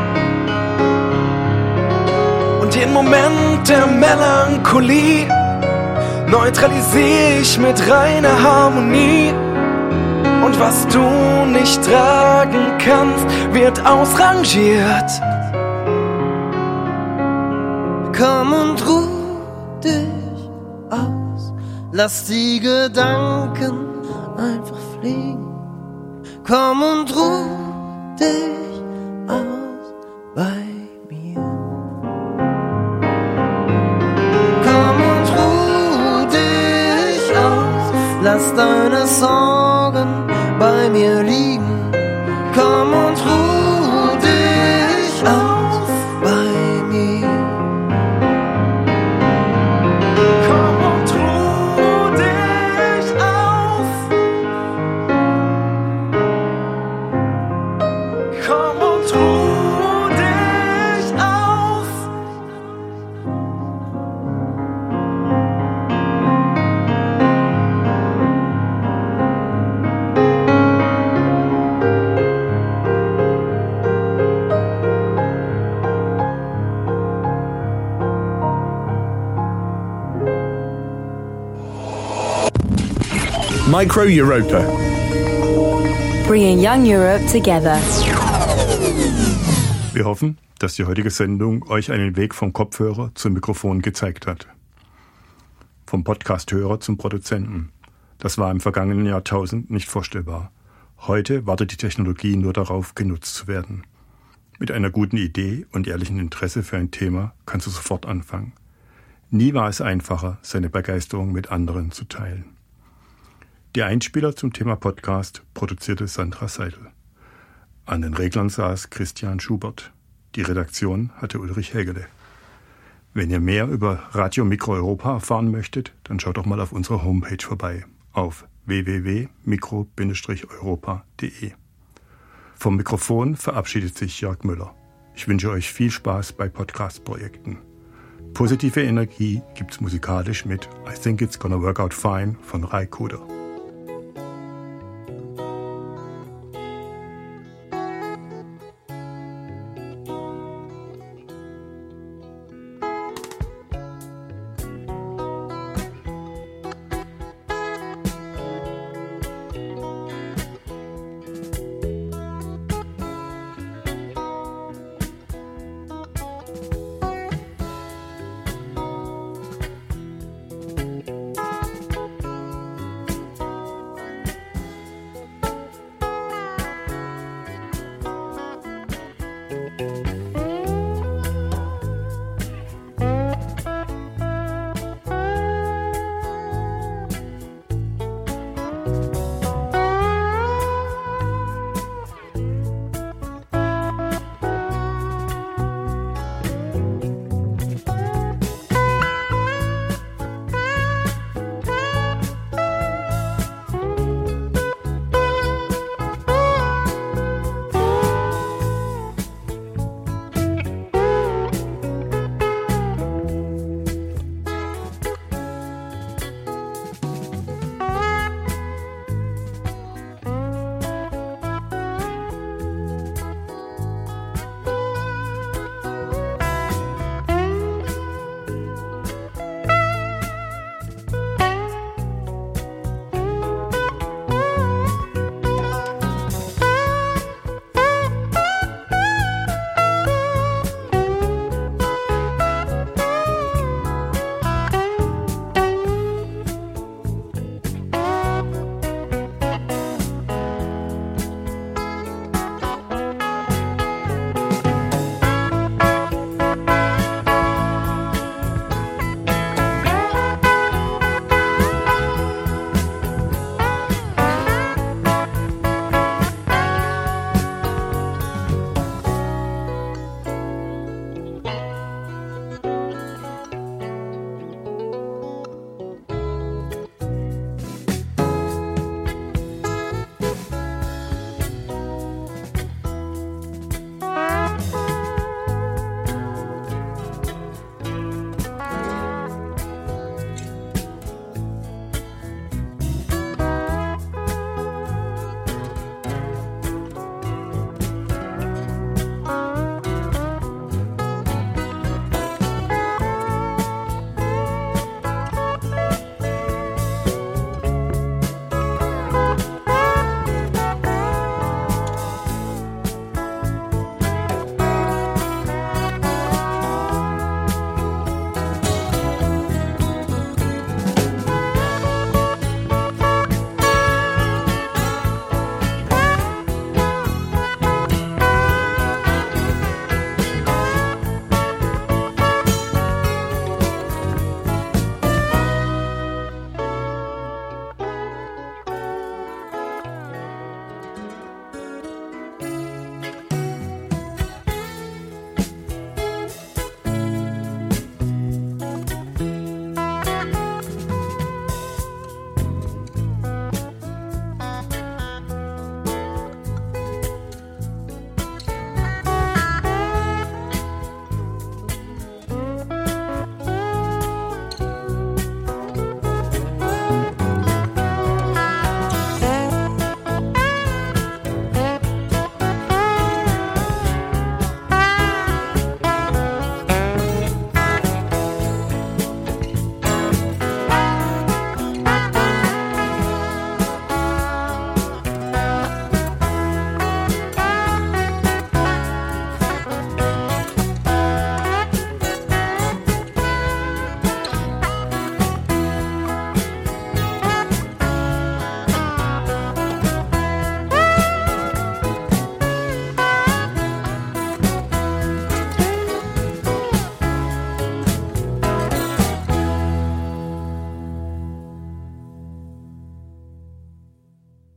Und jeden Moment der Melancholie neutralisiere ich mit reiner Harmonie. Und was du nicht tragen kannst, wird ausrangiert. Komm und ruh dich aus, lass die Gedanken einfach fliegen. Komm und ruh dich aus bei mir. Komm und ruh dich aus, lass deine Sorgen bei mir liegen. Komm und ruh dich aus bei mir. Micro Europa. Bringing Young Europe together. Wir hoffen, dass die heutige Sendung euch einen Weg vom Kopfhörer zum Mikrofon gezeigt hat. Vom Podcast-Hörer zum Produzenten. Das war im vergangenen Jahrtausend nicht vorstellbar. Heute wartet die Technologie nur darauf, genutzt zu werden. Mit einer guten Idee und ehrlichem Interesse für ein Thema kannst du sofort anfangen. Nie war es einfacher, seine Begeisterung mit anderen zu teilen. Die Einspieler zum Thema Podcast produzierte Sandra Seidel. An den Reglern saß Christian Schubert. Die Redaktion hatte Ulrich Hägele. Wenn ihr mehr über Radio Mikro Europa erfahren möchtet, dann schaut doch mal auf unserer Homepage vorbei auf w w w punkt mikro Bindestrich europa punkt de. Vom Mikrofon verabschiedet sich Jörg Müller. Ich wünsche euch viel Spaß bei Podcast-Projekten. Positive Energie gibt's musikalisch mit I Think It's Gonna Work Out Fine von Ray Cooder.